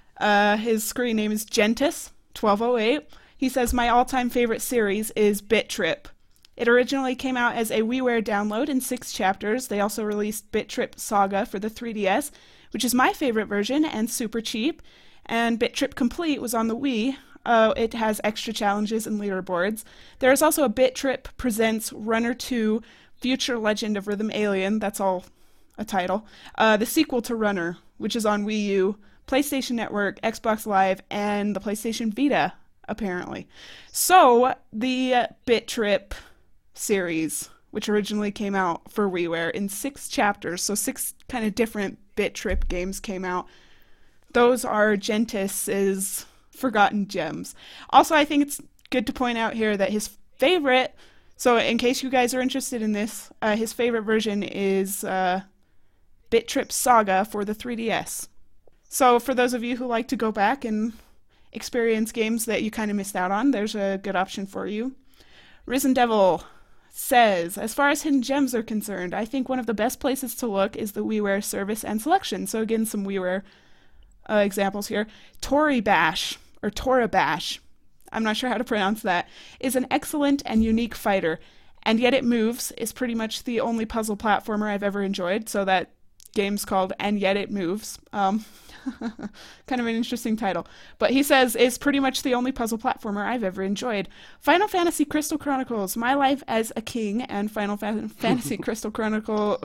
his screen name is Gentis 1208. He says, my all-time favorite series is Bit Trip. It originally came out as a WiiWare download in 6 chapters. They also released Bit Trip Saga for the 3DS, which is my favorite version and super cheap. And Bit Trip Complete was on the Wii. It has extra challenges and leaderboards. There is also a Bit Trip Presents Runner 2 Future Legend of Rhythm Alien. That's all a title. The sequel to Runner, which is on Wii U, PlayStation Network, Xbox Live, and the PlayStation Vita, apparently. So, the Bit Trip series, which originally came out for WiiWare in 6 chapters, so 6 kind of different Bit Trip games came out. Those are Gentis's Forgotten Gems. Also, I think it's good to point out here that his favorite, so in case you guys are interested in this, his favorite version is Bit Trip Saga for the 3DS. So for those of you who like to go back and experience games that you kind of missed out on, there's a good option for you. Risen Devil says, as far as hidden gems are concerned, I think one of the best places to look is the WiiWare service and selection. So again, some WiiWare examples here. Tori Bash, or Tora Bash, I'm not sure how to pronounce that, is an excellent and unique fighter, and Yet It Moves is pretty much the only puzzle platformer I've ever enjoyed, so that game's called And Yet It Moves. Kind of an interesting title. But he says, it's pretty much the only puzzle platformer I've ever enjoyed. Final Fantasy Crystal Chronicles, My Life as a King, and Final Fantasy Crystal Chronicles,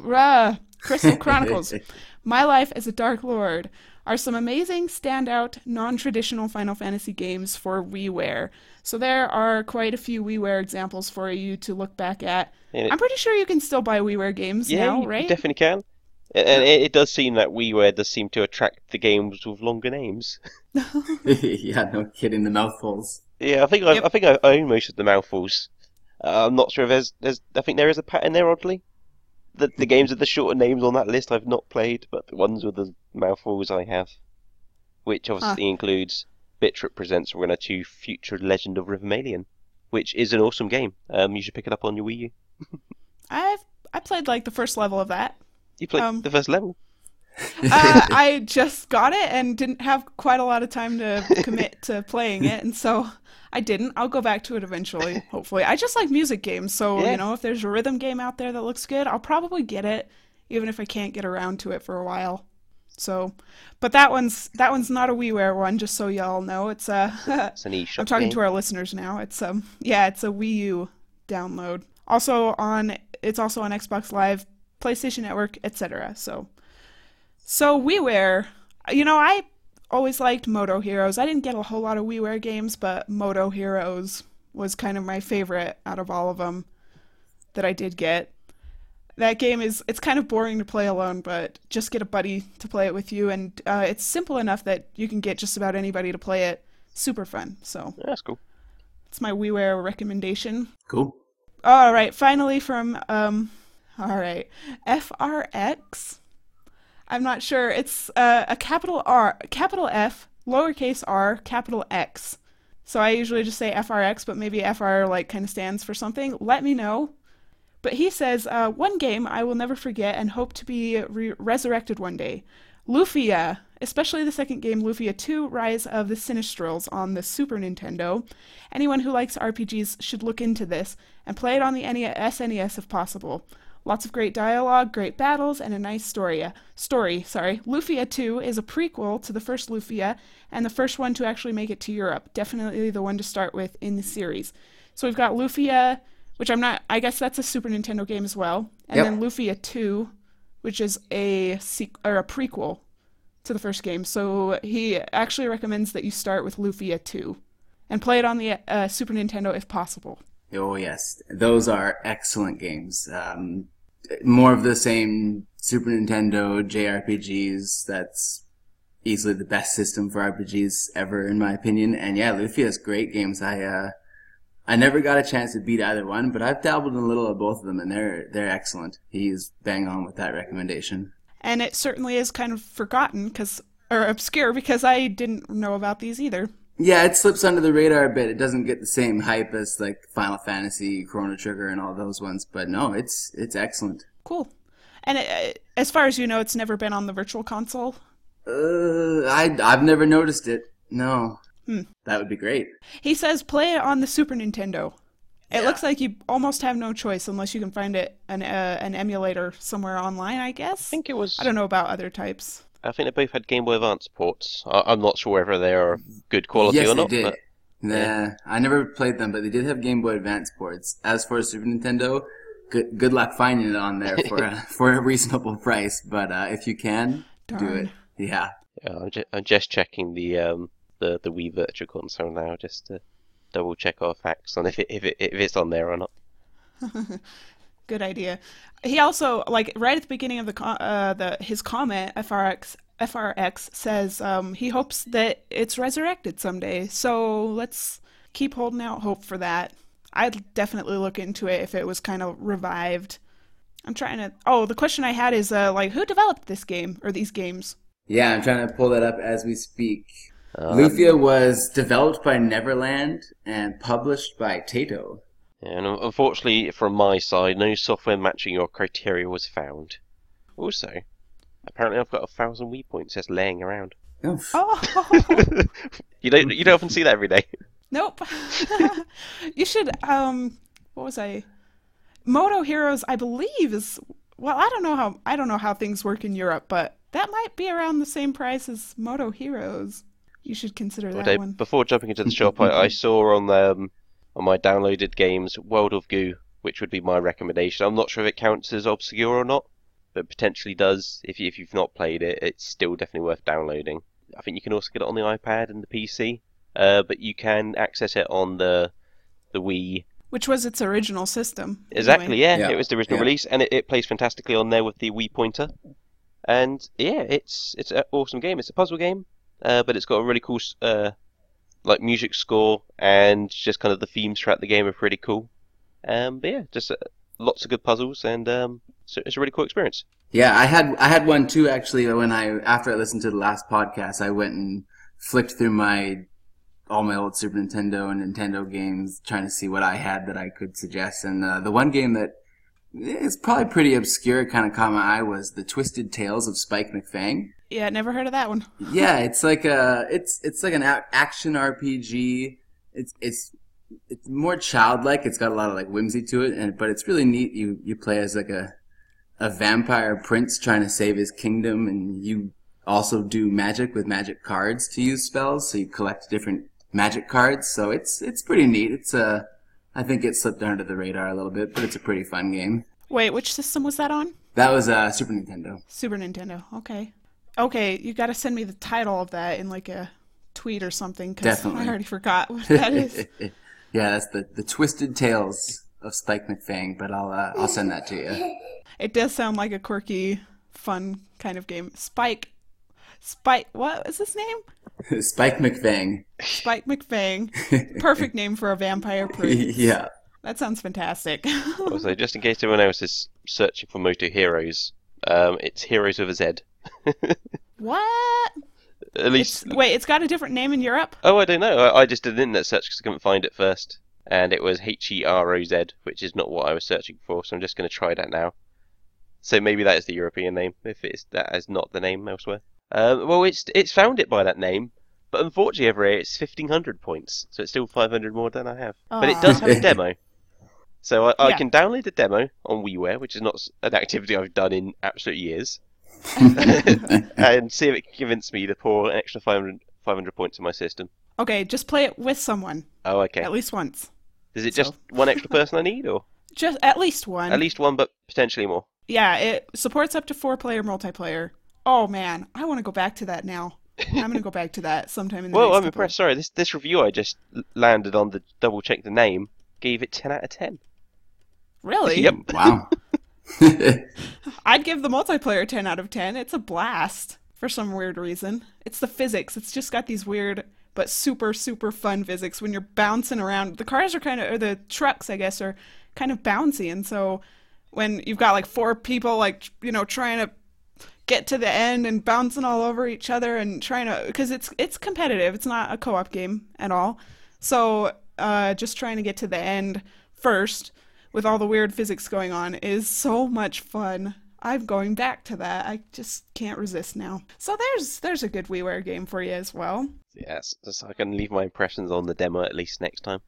My Life as a Dark Lord are some amazing, standout, non-traditional Final Fantasy games for WiiWare. So there are quite a few WiiWare examples for you to look back at. I'm pretty sure you can still buy WiiWare games now, right? You definitely can. And it does seem that WiiWare does seem to attract the games with longer names. Yeah, no kidding, the mouthfuls. Yeah, I think I own most of the mouthfuls. I'm not sure if there's. I think there is a pattern there, oddly. The games with the shorter names on that list I've not played, but the ones with the mouthfuls I have. Which obviously includes Bit Trip Presents Runner 2 Future Legend of Rhythm Alien, which is an awesome game. You should pick it up on your Wii U. I played like the first level of that. You played the first level? I just got it and didn't have quite a lot of time to commit to playing it, and so I didn't. I'll go back to it eventually, hopefully. I just like music games, so, if there's a rhythm game out there that looks good, I'll probably get it even if I can't get around to it for a while. So, but that one's not a WiiWare one, just so y'all know. It's It's an eShop I'm talking game. to our listeners now. It's it's a Wii U download. It's also on Xbox Live, PlayStation Network, etc. So WiiWare, I always liked Moto Heroes. I didn't get a whole lot of WiiWare games, but Moto Heroes was kind of my favorite out of all of them that I did get. That game it's kind of boring to play alone, but just get a buddy to play it with you, and it's simple enough that you can get just about anybody to play it. Super fun. So Yeah, that's cool. it's my WiiWare recommendation. Cool. All right, finally from FRX. I'm not sure. It's a capital F, lowercase r, capital X. So I usually just say FRX, but maybe FR kind of stands for something. Let me know. But he says, one game I will never forget and hope to be resurrected one day. Lufia, especially the second game, Lufia 2, Rise of the Sinistrals on the Super Nintendo. Anyone who likes RPGs should look into this and play it on the SNES if possible. Lots of great dialogue, great battles, and a nice story. Lufia 2 is a prequel to the first Lufia, and the first one to actually make it to Europe. Definitely the one to start with in the series. So we've got Lufia, which I guess that's a Super Nintendo game as well. And Yep. then Lufia 2, which is a prequel to the first game. So he actually recommends that you start with Lufia 2 and play it on the Super Nintendo if possible. Oh, yes. Those are excellent games. More of the same Super Nintendo JRPGs. That's easily the best system for RPGs ever, in my opinion. And yeah, Lufia's great games. I never got a chance to beat either one, but I've dabbled in a little of both of them, and they're excellent. He's bang on with that recommendation. And it certainly is kind of forgotten or obscure because I didn't know about these either. Yeah, it slips under the radar a bit. It doesn't get the same hype as like Final Fantasy, Chrono Trigger, and all those ones. But no, it's excellent. Cool. And as far as you know, it's never been on the Virtual Console? I've never noticed it. No. That would be great. He says play it on the Super Nintendo. It Yeah. looks like you almost have no choice unless you can find an emulator somewhere online, I guess. I think it was. I don't know about other types. I think they both had Game Boy Advance ports. I'm not sure whether they are good quality Yes, or not. they did. But Nah, I never played them, but they did have Game Boy Advance ports. As for Super Nintendo, good luck finding it on there for a reasonable price. But if you can, do Darn. it. Yeah. I'm just checking the Wii Virtual Console now, just to double check our facts on if it's on there or not. Good idea. He also, right at the beginning of his comment, FRX says he hopes that it's resurrected someday. So let's keep holding out hope for that. I'd definitely look into it if it was kind of revived. I'm trying to. Oh, the question I had is who developed this game or these games? Yeah, I'm trying to pull that up as we speak. Lufia was developed by Neverland and published by Taito. And unfortunately, from my side, no software matching your criteria was found. Also, apparently I've got 1,000 Wii points just laying around. Oh. Oh, You don't often see that every day. nope. You should. What was I? Moto Heroes, I believe, is. Well, I don't know how things work in Europe, but that might be around the same price as Moto Heroes. You should consider that Dave, one. before jumping into the shop, I saw on my downloaded games World of Goo, which would be my recommendation. I'm not sure if it counts as obscure or not, but potentially does. If you've not played it, it's still definitely worth downloading. I think you can also get it on the iPad and the PC, but you can access it on the Wii. Which was its original system. Exactly, anyway. yeah. Yeah. It was the original Yeah. release, and it plays fantastically on there with the Wii pointer. And yeah, it's an awesome game. It's a puzzle game, but it's got a really cool music score, and just kind of the themes throughout the game are pretty cool. But yeah, just lots of good puzzles, and so it's a really cool experience. Yeah, I had one too actually. After I listened to the last podcast, I went and flicked through all my old Super Nintendo and Nintendo games, trying to see what I had that I could suggest. And the one game that is probably pretty obscure, kind of caught my eye, was the Twisted Tales of Spike McFang. Yeah, never heard of that one. Yeah, it's like an action RPG. It's more childlike. It's got a lot of whimsy to it, but it's really neat. You play as a a vampire prince trying to save his kingdom, and you also do magic with magic cards to use spells, so you collect different magic cards. So it's pretty neat. I think it slipped under the radar a little bit, but it's a pretty fun game. Wait, which system was that on? That was Super Nintendo. Super Nintendo. Okay. Okay, you got to send me the title of that in like a tweet or something, because I already forgot what that is. Yeah, that's the Twisted Tales of Spike McFang, but I'll send that to you. It does sound like a quirky, fun kind of game. Spike, what is his name? Spike McFang. Spike McFang. Perfect name for a vampire prince. Yeah. That sounds fantastic. Also, just in case anyone else is searching for Moto Heroes, it's Heroes with a Z. What? At least. It's got a different name in Europe? Oh, I don't know. I just did an internet search because I couldn't find it first. And it was HEROZ, which is not what I was searching for, so I'm just going to try that now. So maybe that is the European name, if that is not the name elsewhere. Well, it's found it by that name, but unfortunately over here it's 1,500 points, so it's still 500 more than I have. But it does have a demo. So I can download the demo on WiiWare, which is not an activity I've done in absolute years, and see if it can convince me to pour an extra 500 points in my system. Okay, just play it with someone. Oh, okay. At least once. Is it just one extra person I need, or? Just at least one. At least one, but potentially more. Yeah, it supports up to 4-player multiplayer. Oh man, I want to go back to that now. I'm going to go back to that sometime in the Well, next I'm impressed. Sorry, this review I just landed on, the double check the name, gave it 10 out of 10. Really? Yep. Wow. I'd give the multiplayer 10 out of 10. It's a blast for some weird reason. It's the physics. It's just got these weird but super, super fun physics when you're bouncing around. The cars are or the trucks, I guess, are kind of bouncy. And so when you've got like 4 people, like, trying to get to the end and bouncing all over each other and trying to, because it's competitive. It's not a co-op game at all. So just trying to get to the end first with all the weird physics going on is so much fun. I'm going back to that. I just can't resist now. So there's a good WiiWare game for you as well. Yes, so I can leave my impressions on the demo at least next time.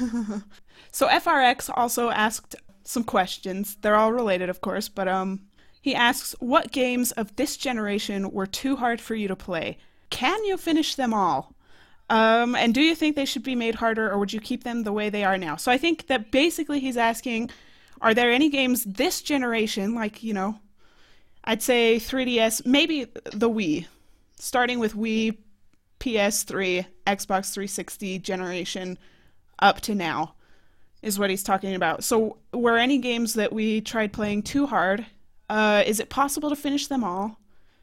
So FRX also asked some questions. They're all related, of course, but he asks, what games of this generation were too hard for you to play? Can you finish them all? And do you think they should be made harder, or would you keep them the way they are now? So I think that basically he's asking, are there any games this generation, like, I'd say 3DS, maybe the Wii, starting with Wii, PS3, Xbox 360 generation up to now, is what he's talking about. So were any games that we tried playing too hard? Is it possible to finish them all?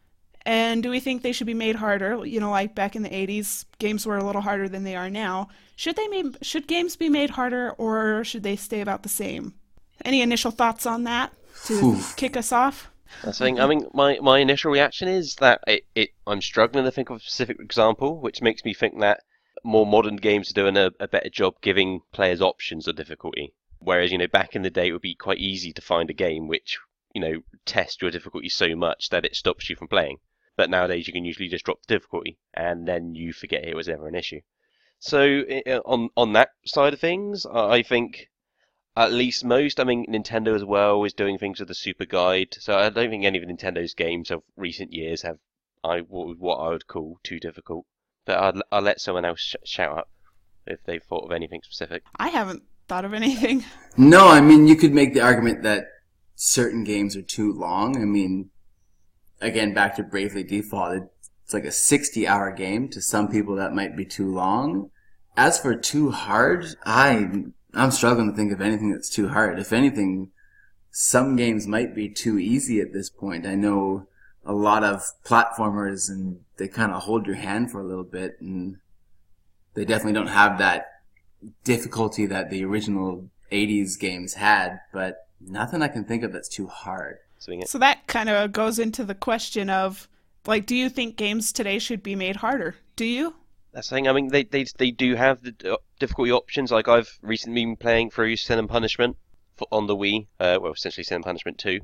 And do we think they should be made harder? Like back in the 80s, games were a little harder than they are now. Should games be made harder, or should they stay about the same? Any initial thoughts on that to kick us off? I mean, my initial reaction is that I'm struggling to think of a specific example, which makes me think that more modern games are doing a better job giving players options of difficulty. Whereas, back in the day, it would be quite easy to find a game which, test your difficulty so much that it stops you from playing. But nowadays, you can usually just drop the difficulty, and then you forget it was ever an issue. So, on that side of things, I think at least most, Nintendo as well is doing things with the Super Guide. So I don't think any of Nintendo's games of recent years have what I would call too difficult. But I'll let someone else shout up if they've thought of anything specific. I haven't thought of anything. No, you could make the argument that certain games are too long. Again, back to Bravely Default, it's like a 60-hour game. To some people, that might be too long. As for too hard, I'm struggling to think of anything that's too hard. If anything, some games might be too easy at this point. I know a lot of platformers, and they kind of hold your hand for a little bit, and they definitely don't have that difficulty that the original 80s games had, but nothing I can think of that's too hard. So that kind of goes into the question of, do you think games today should be made harder? Do you? That's the thing. They do have the difficulty options. Like, I've recently been playing through Sin and Punishment on the Wii. Essentially Sin and Punishment 2,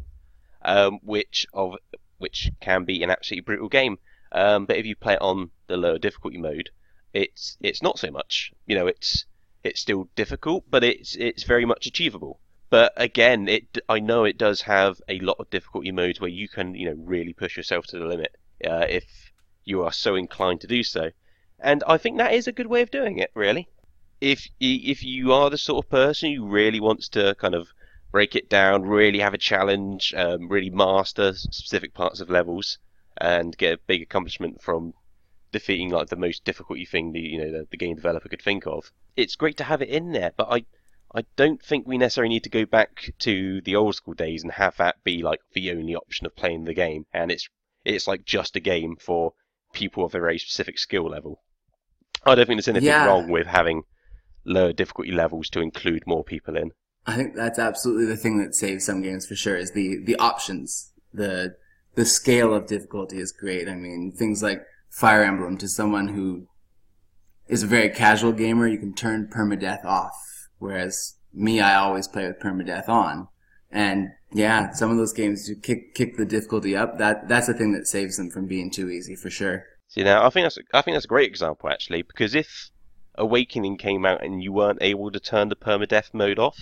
which can be an absolutely brutal game. But if you play it on the lower difficulty mode, it's not so much. It's still difficult, but it's very much achievable. But again, I know it does have a lot of difficulty modes where you can, really push yourself to the limit if you are so inclined to do so. And I think that is a good way of doing it, really. If you are the sort of person who really wants to kind of break it down, really have a challenge, really master specific parts of levels, and get a big accomplishment from defeating like the most difficulty thing the game developer could think of, it's great to have it in there. But I don't think we necessarily need to go back to the old school days and have that be like the only option of playing the game, and it's like just a game for people of a very specific skill level. I don't think there's anything wrong with having lower difficulty levels to include more people in. I think that's absolutely the thing that saves some games for sure, is the options. The scale of difficulty is great. I mean, things like Fire Emblem, to someone who is a very casual gamer, you can turn permadeath off. Whereas me, I always play with permadeath on. And yeah, some of those games you kick the difficulty up. That's the thing that saves them from being too easy for sure. See, now I think that's a great example actually, because if Awakening came out and you weren't able to turn the permadeath mode off,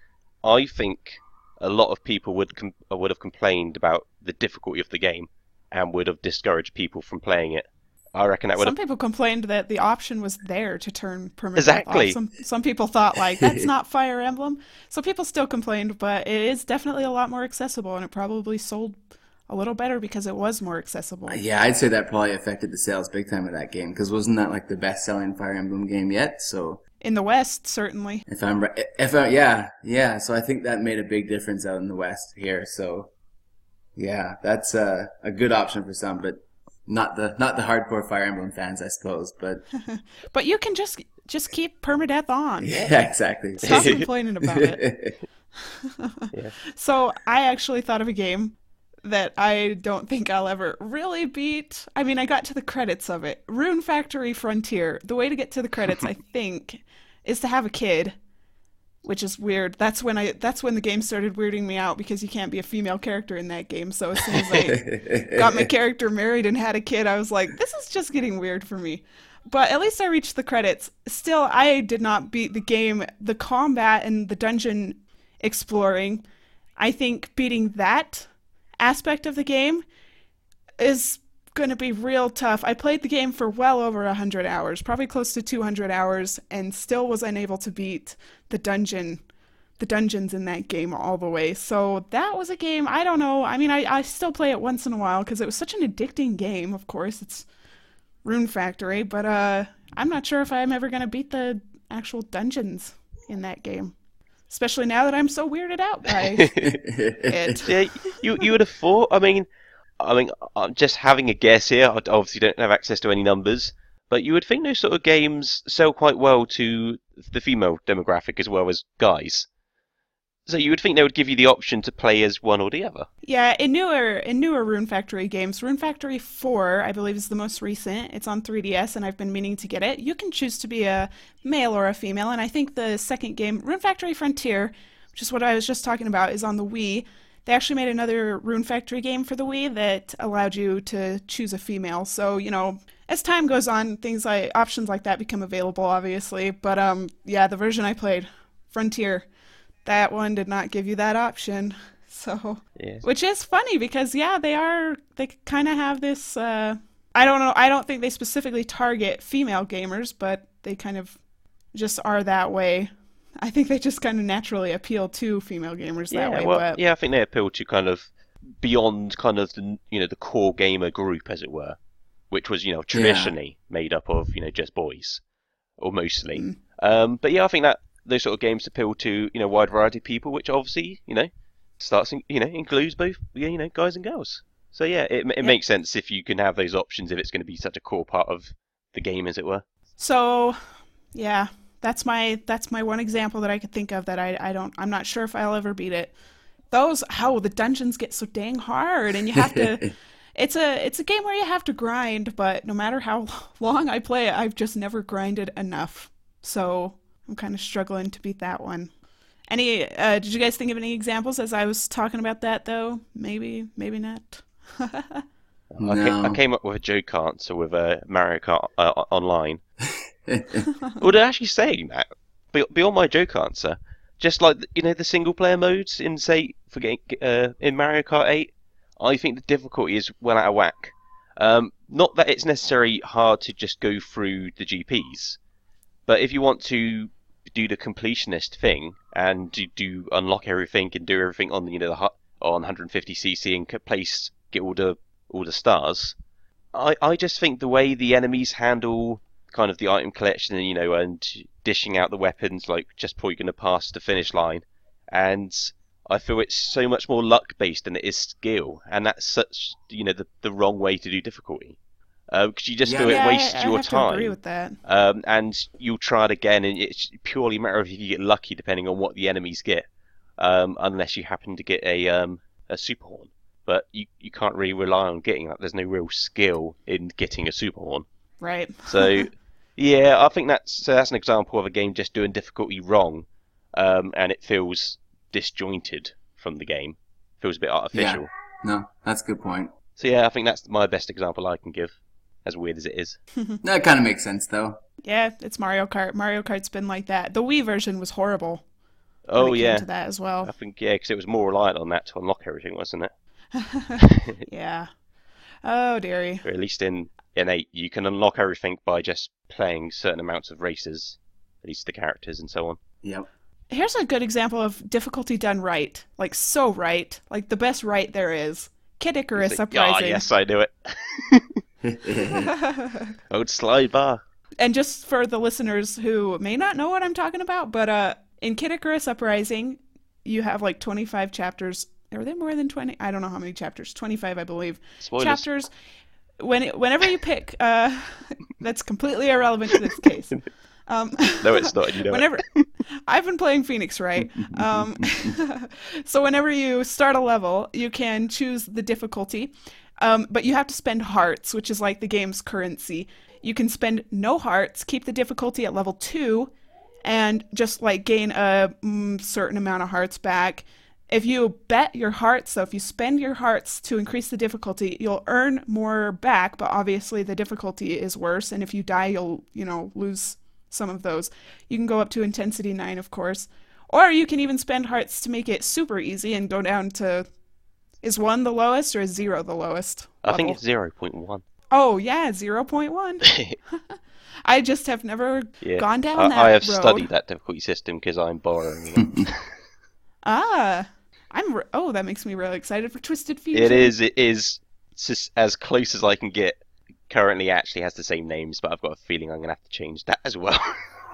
I think a lot of people would have complained about the difficulty of the game and would have discouraged people from playing it. I reckon that would Some people complained that the option was there to turn permadeath Exactly. off. Some people thought, like, that's not Fire Emblem. So people still complained, but it is definitely a lot more accessible, and it probably sold a little better because it was more accessible. Yeah, I'd say that probably affected the sales big time of that game, because wasn't that like the best-selling Fire Emblem game yet? So In the West, certainly. if I'm right, yeah. So I think that made a big difference out in the West here. So yeah, that's a good option for some, but not the hardcore Fire Emblem fans, I suppose. But But you can just keep permadeath on. yeah, exactly. Stop complaining about it. Yeah. So I actually thought of a game that I don't think I'll ever really beat. I mean, I got to the credits of it. Rune Factory Frontier. The way to get to the credits, I think, is to have a kid, which is weird. That's when the game started weirding me out, because you can't be a female character in that game. So as soon as I got my character married and had a kid, I was like, this is just getting weird for me. But at least I reached the credits. Still, I did not beat the game. The combat and the dungeon exploring, I think beating that aspect of the game is going to be real tough. I played the game for well over 100 hours, probably close to 200 hours, and still was unable to beat the dungeons in that game all the way. So that was a game, I don't know. I mean, I still play it once in a while because it was such an addicting game. Of course, it's Rune Factory, but I'm not sure if I'm ever going to beat the actual dungeons in that game. Especially now that I'm so weirded out by it. Yeah, you would have thought. I mean, I'm just having a guess here. I obviously don't have access to any numbers, but you would think those sort of games sell quite well to the female demographic as well as guys. So you would think they would give you the option to play as one or the other. Yeah, in newer Rune Factory games, Rune Factory 4, I believe, is the most recent. It's on 3DS, and I've been meaning to get it. You can choose to be a male or a female, and I think the second game, Rune Factory Frontier, which is what I was just talking about, is on the Wii. They actually made another Rune Factory game for the Wii that allowed you to choose a female. So, as time goes on, options like that become available, obviously. But yeah, the version I played, Frontier, that one did not give you that option. So, Yeah. which is funny because they kind of have this, I don't know, I don't think they specifically target female gamers, but they kind of just are that way. I think they just kind of naturally appeal to female gamers that way. Well, but I think they appeal to kind of beyond kind of the core gamer group, as it were, which was traditionally made up of just boys, or mostly. But yeah, I think that those sort of games appeal to a wide variety of people, which obviously includes both guys and girls. So yeah, it makes sense if you can have those options if it's going to be such a core part of the game, as it were. So, yeah, that's my one example that I could think of that I'm not sure if I'll ever beat it. The dungeons get so dang hard, and you have to. It's a game where you have to grind, but no matter how long I play it, I've just never grinded enough. So I'm kind of struggling to beat that one. Did you guys think of any examples as I was talking about that, though? Maybe not. No. I came up with a joke answer with Mario Kart Online. Well, they're actually saying that. Beyond my joke answer, Just like the single player modes in say in Mario Kart 8, I think the difficulty is well out of whack. Not that it's necessarily hard to just go through the GPs, but if you want to do the completionist thing and do unlock everything and do everything on on 150cc and get all the stars, I just think the way the enemies handle kind of the item collection and and dishing out the weapons like just before you're going to pass the finish line, and I feel it's so much more luck based than it is skill, and that's such the wrong way to do difficulty. Because you just feel it wastes I your have time. to agree with that. And you'll try it again, and it's purely a matter of if you get lucky, depending on what the enemies get. Unless you happen to get a super horn, but you can't really rely on getting that. There's no real skill in getting a super horn. Right. So, yeah, I think that's an example of a game just doing difficulty wrong, and it feels disjointed from the game. Feels a bit artificial. Yeah. No, that's a good point. So yeah, I think that's my best example I can give. As weird as it is. That kind of makes sense, though. Yeah, it's Mario Kart. Mario Kart's been like that. The Wii version was horrible. Oh when it yeah, came to that as well. I think because it was more reliant on that to unlock everything, wasn't it? Yeah. Oh dearie. Or at least in 8, you can unlock everything by just playing certain amounts of races, at least the characters and so on. Yep. Here's a good example of difficulty done right. Like, so right. Like, the best right there is. Kid Icarus Uprising. Ah, yes, I knew it. Old slide bar. And just for the listeners who may not know what I'm talking about, but in Kid Icarus Uprising, you have like 25 chapters. Are there more than 20? I don't know how many chapters. 25, I believe. Spoilers. Chapters. Whenever you pick, that's completely irrelevant to this case. No, it's not. You know whenever I've been playing Phoenix, right? So whenever you start a level, you can choose the difficulty, but you have to spend hearts, which is like the game's currency. You can spend no hearts, keep the difficulty at level 2, and just like gain a certain amount of hearts back. If you bet your hearts, so if you spend your hearts to increase the difficulty, you'll earn more back, but obviously the difficulty is worse, and if you die, you'll, lose some of those. You can go up to intensity 9, of course. Or you can even spend hearts to make it super easy and go down to... Is 1 the lowest or is 0 the lowest I think level? it's 0.1. Oh, yeah, 0.1. I just have never gone down that I have road. studied that difficulty system because I'm borrowing it. That makes me really excited for Twisted Future. It is just as close as I can get. Currently actually has the same names, but I've got a feeling I'm going to have to change that as well.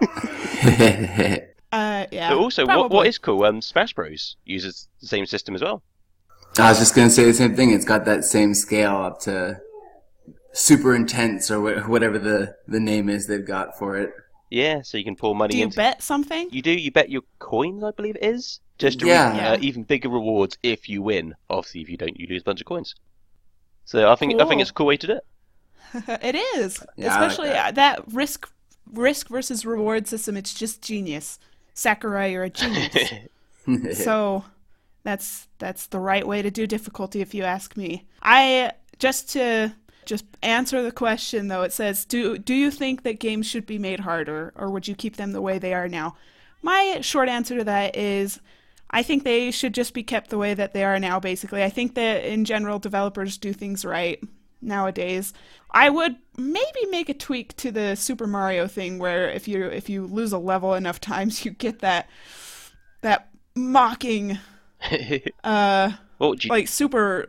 Yeah. But also, probably. what is cool, Smash Bros. Uses the same system as well. I was just going to say the same thing. It's got that same scale up to super intense or whatever the name is they've got for it. Yeah, so you can pour money Do you into... bet something? You do. You bet your coins, I believe it is. Just to Yeah. reap even bigger rewards if you win. Obviously, if you don't, you lose a bunch of coins. So I think Cool. it's a cool way to do it. It is. Yeah, I like Especially that. that risk versus reward system. It's just genius. Sakurai, you're a genius. So that's the right way to do difficulty, if you ask me. Just answer the question though, it says, do you think that games should be made harder, or would you keep them the way they are now? My short answer to that is, I think they should just be kept the way that they are now, basically. I think that in general developers do things right nowadays. I would maybe make a tweak to the Super Mario thing where if you lose a level enough times, you get that mocking What would you... like super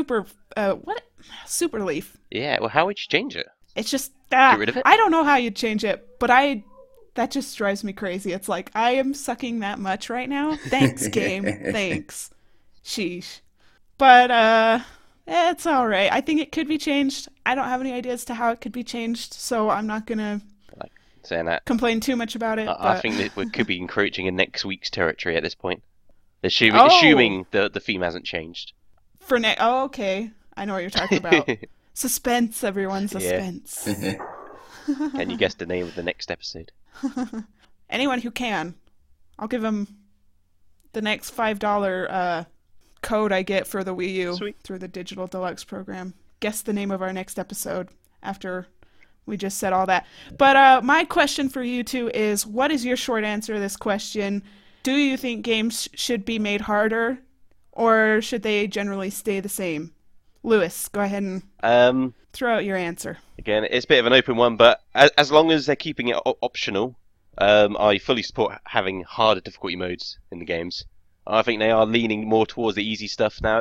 leaf. Yeah, well, how would you change it? It's just Get rid of it? I don't know how you'd change it, but that just drives me crazy. It's like, I am sucking that much right now. Thanks, game. Thanks. Sheesh. But it's all right. I think it could be changed. I don't have any ideas to how it could be changed, so I'm not gonna Saying that, complain too much about it. I but... think that we could be encroaching in next week's territory at this point. Oh! Assuming the theme hasn't changed. Oh, okay. I know what you're talking about. Suspense, everyone. Suspense. Can you guess the name of the next episode? Anyone who can. I'll give them the next $5 code I get for the Wii U Sweet. through the Digital Deluxe program. Guess the name of our next episode after we just said all that. But my question for you two is, what is your short answer to this question? Do you think games should be made harder, or should they generally stay the same? Lewis, go ahead and throw out your answer. Again, it's a bit of an open one, but as long as they're keeping it optional, I fully support having harder difficulty modes in the games. I think they are leaning more towards the easy stuff now,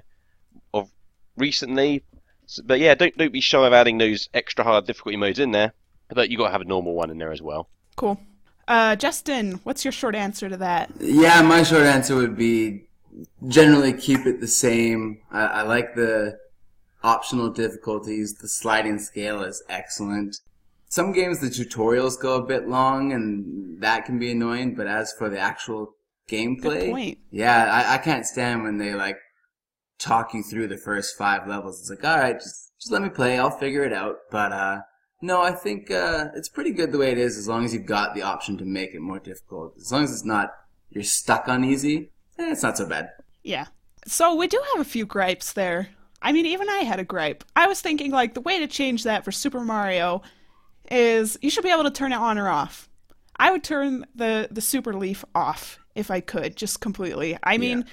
of recently. But yeah, don't be shy of adding those extra hard difficulty modes in there. But you got to have a normal one in there as well. Cool. Justin, what's your short answer to that? Yeah, my short answer would be generally keep it the same. I like the optional difficulties. The sliding scale is excellent. Some games, the tutorials go a bit long, and that can be annoying. But as for the actual gameplay, Good point. yeah, I can't stand when they like talk you through the first 5 levels. It's like, all right, just let me play. I'll figure it out. But no, I think it's pretty good the way it is, as long as you've got the option to make it more difficult. As long as it's not you're stuck on easy, it's not so bad. Yeah. So we do have a few gripes there. I mean, even I had a gripe. I was thinking, like, the way to change that for Super Mario is you should be able to turn it on or off. I would turn the Super Leaf off if I could, just completely. I mean,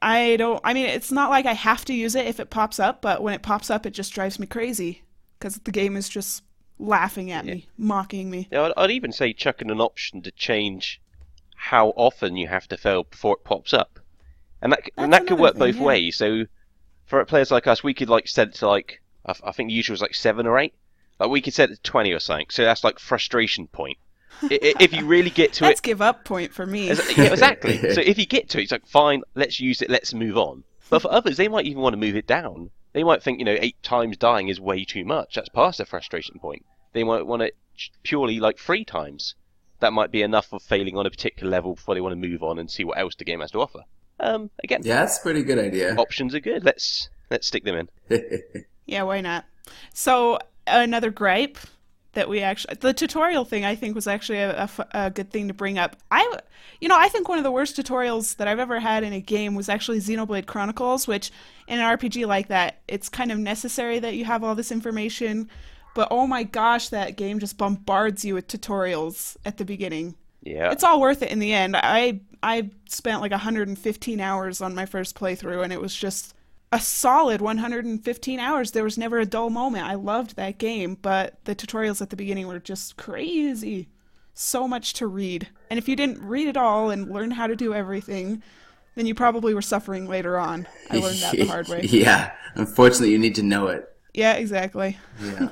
it's not like I have to use it if it pops up, but when it pops up, it just drives me crazy because the game is just laughing at me, mocking me. Yeah, I'd even say chuck in an option to change how often you have to fail before it pops up. And that could work both ways. So for players like us, we could like set it to like, I think the usual is like 7 or 8. Like we could set it to 20 or something. So that's like frustration point. If you really get to That's give up point for me. Yeah, exactly. So if you get to it, it's like, fine, let's use it, let's move on. But for others, they might even want to move it down. They might think, 8 times dying is way too much. That's past the frustration point. They might want it purely like 3 times. That might be enough of failing on a particular level before they want to move on and see what else the game has to offer. Again, yeah, that's a pretty good idea. Options are good. Let's stick them in. Yeah, why not? So another gripe that the tutorial thing I think was actually a good thing to bring up. I think one of the worst tutorials that I've ever had in a game was actually Xenoblade Chronicles, which in an RPG like that, it's kind of necessary that you have all this information. But oh my gosh, that game just bombards you with tutorials at the beginning. Yeah. It's all worth it in the end. I spent like 115 hours on my first playthrough, and it was just a solid 115 hours. There was never a dull moment. I loved that game, but the tutorials at the beginning were just crazy. So much to read. And if you didn't read it all and learn how to do everything, then you probably were suffering later on. I learned that the hard way. Yeah. Unfortunately, you need to know it. Yeah, exactly. Yeah.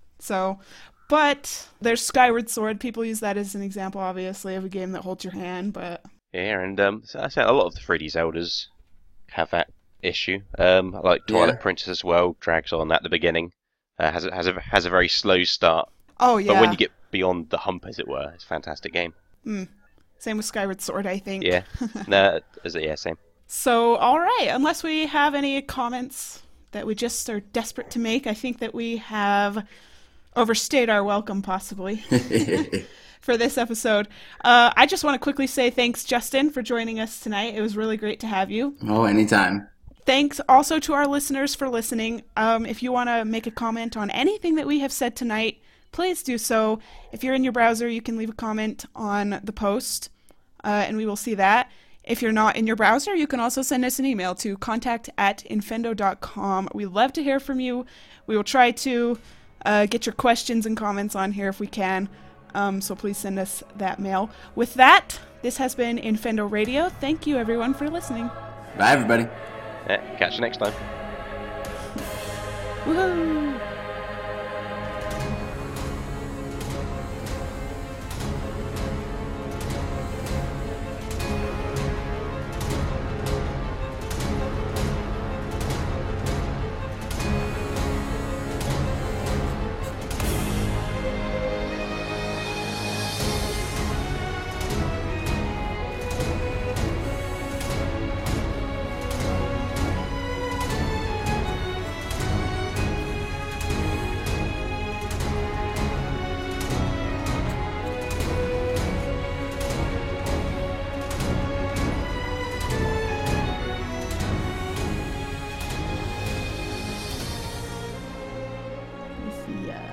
But there's Skyward Sword. People use that as an example, obviously, of a game that holds your hand, but... Yeah, and so I say a lot of the 3D Zeldas have that issue. Like Twilight Princess as well, drags on at the beginning. Has a very slow start. Oh, yeah. But when you get beyond the hump, as it were, it's a fantastic game. Same with Skyward Sword, I think. Yeah. No, same. So, all right. Unless we have any comments that we just are desperate to make, I think that we have overstayed our welcome, possibly, for this episode. I just want to quickly say thanks, Justin, for joining us tonight. It was really great to have you. Oh, anytime. Thanks also to our listeners for listening. If you want to make a comment on anything that we have said tonight, please do so. If you're in your browser, you can leave a comment on the post, and we will see that. If you're not in your browser, you can also send us an email to contact@infendo.com. We love to hear from you. We will try to get your questions and comments on here if we can. So please send us that mail. With that, this has been Infendo Radio. Thank you, everyone, for listening. Bye, everybody. Yeah, catch you next time. Woohoo!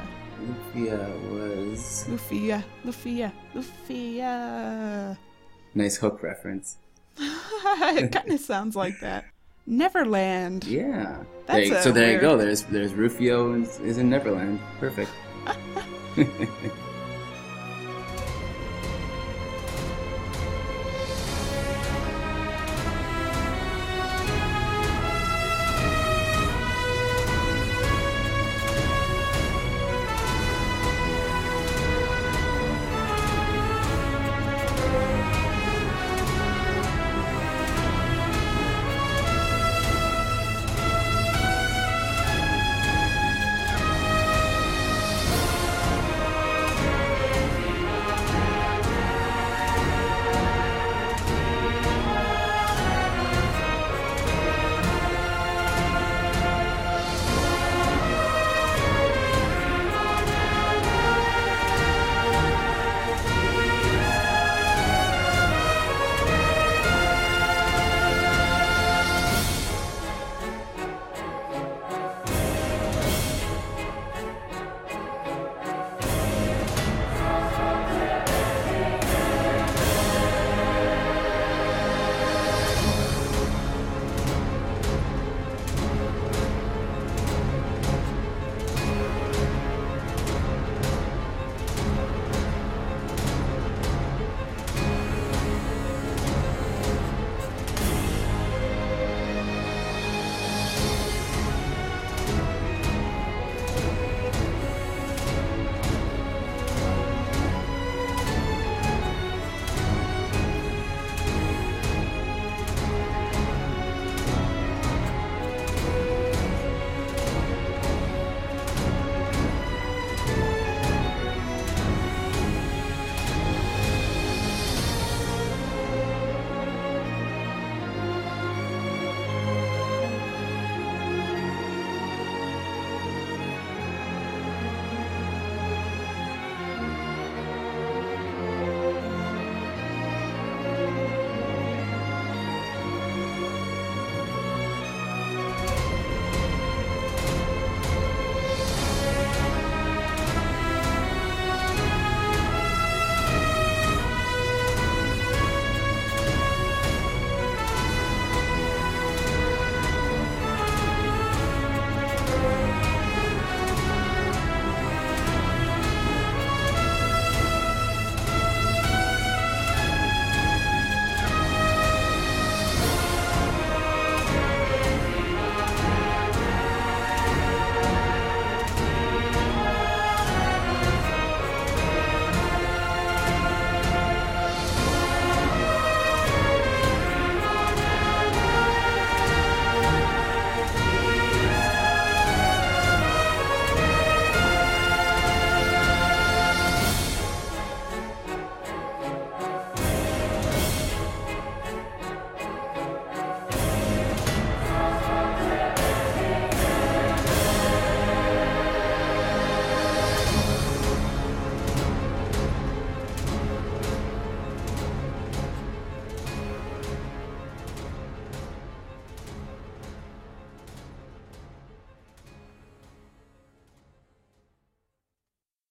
Lufia was... Lufia. Nice Hook reference. It kind of sounds like that. Neverland. Yeah. That's so there weird. you go. There's Rufio is in Neverland. Perfect.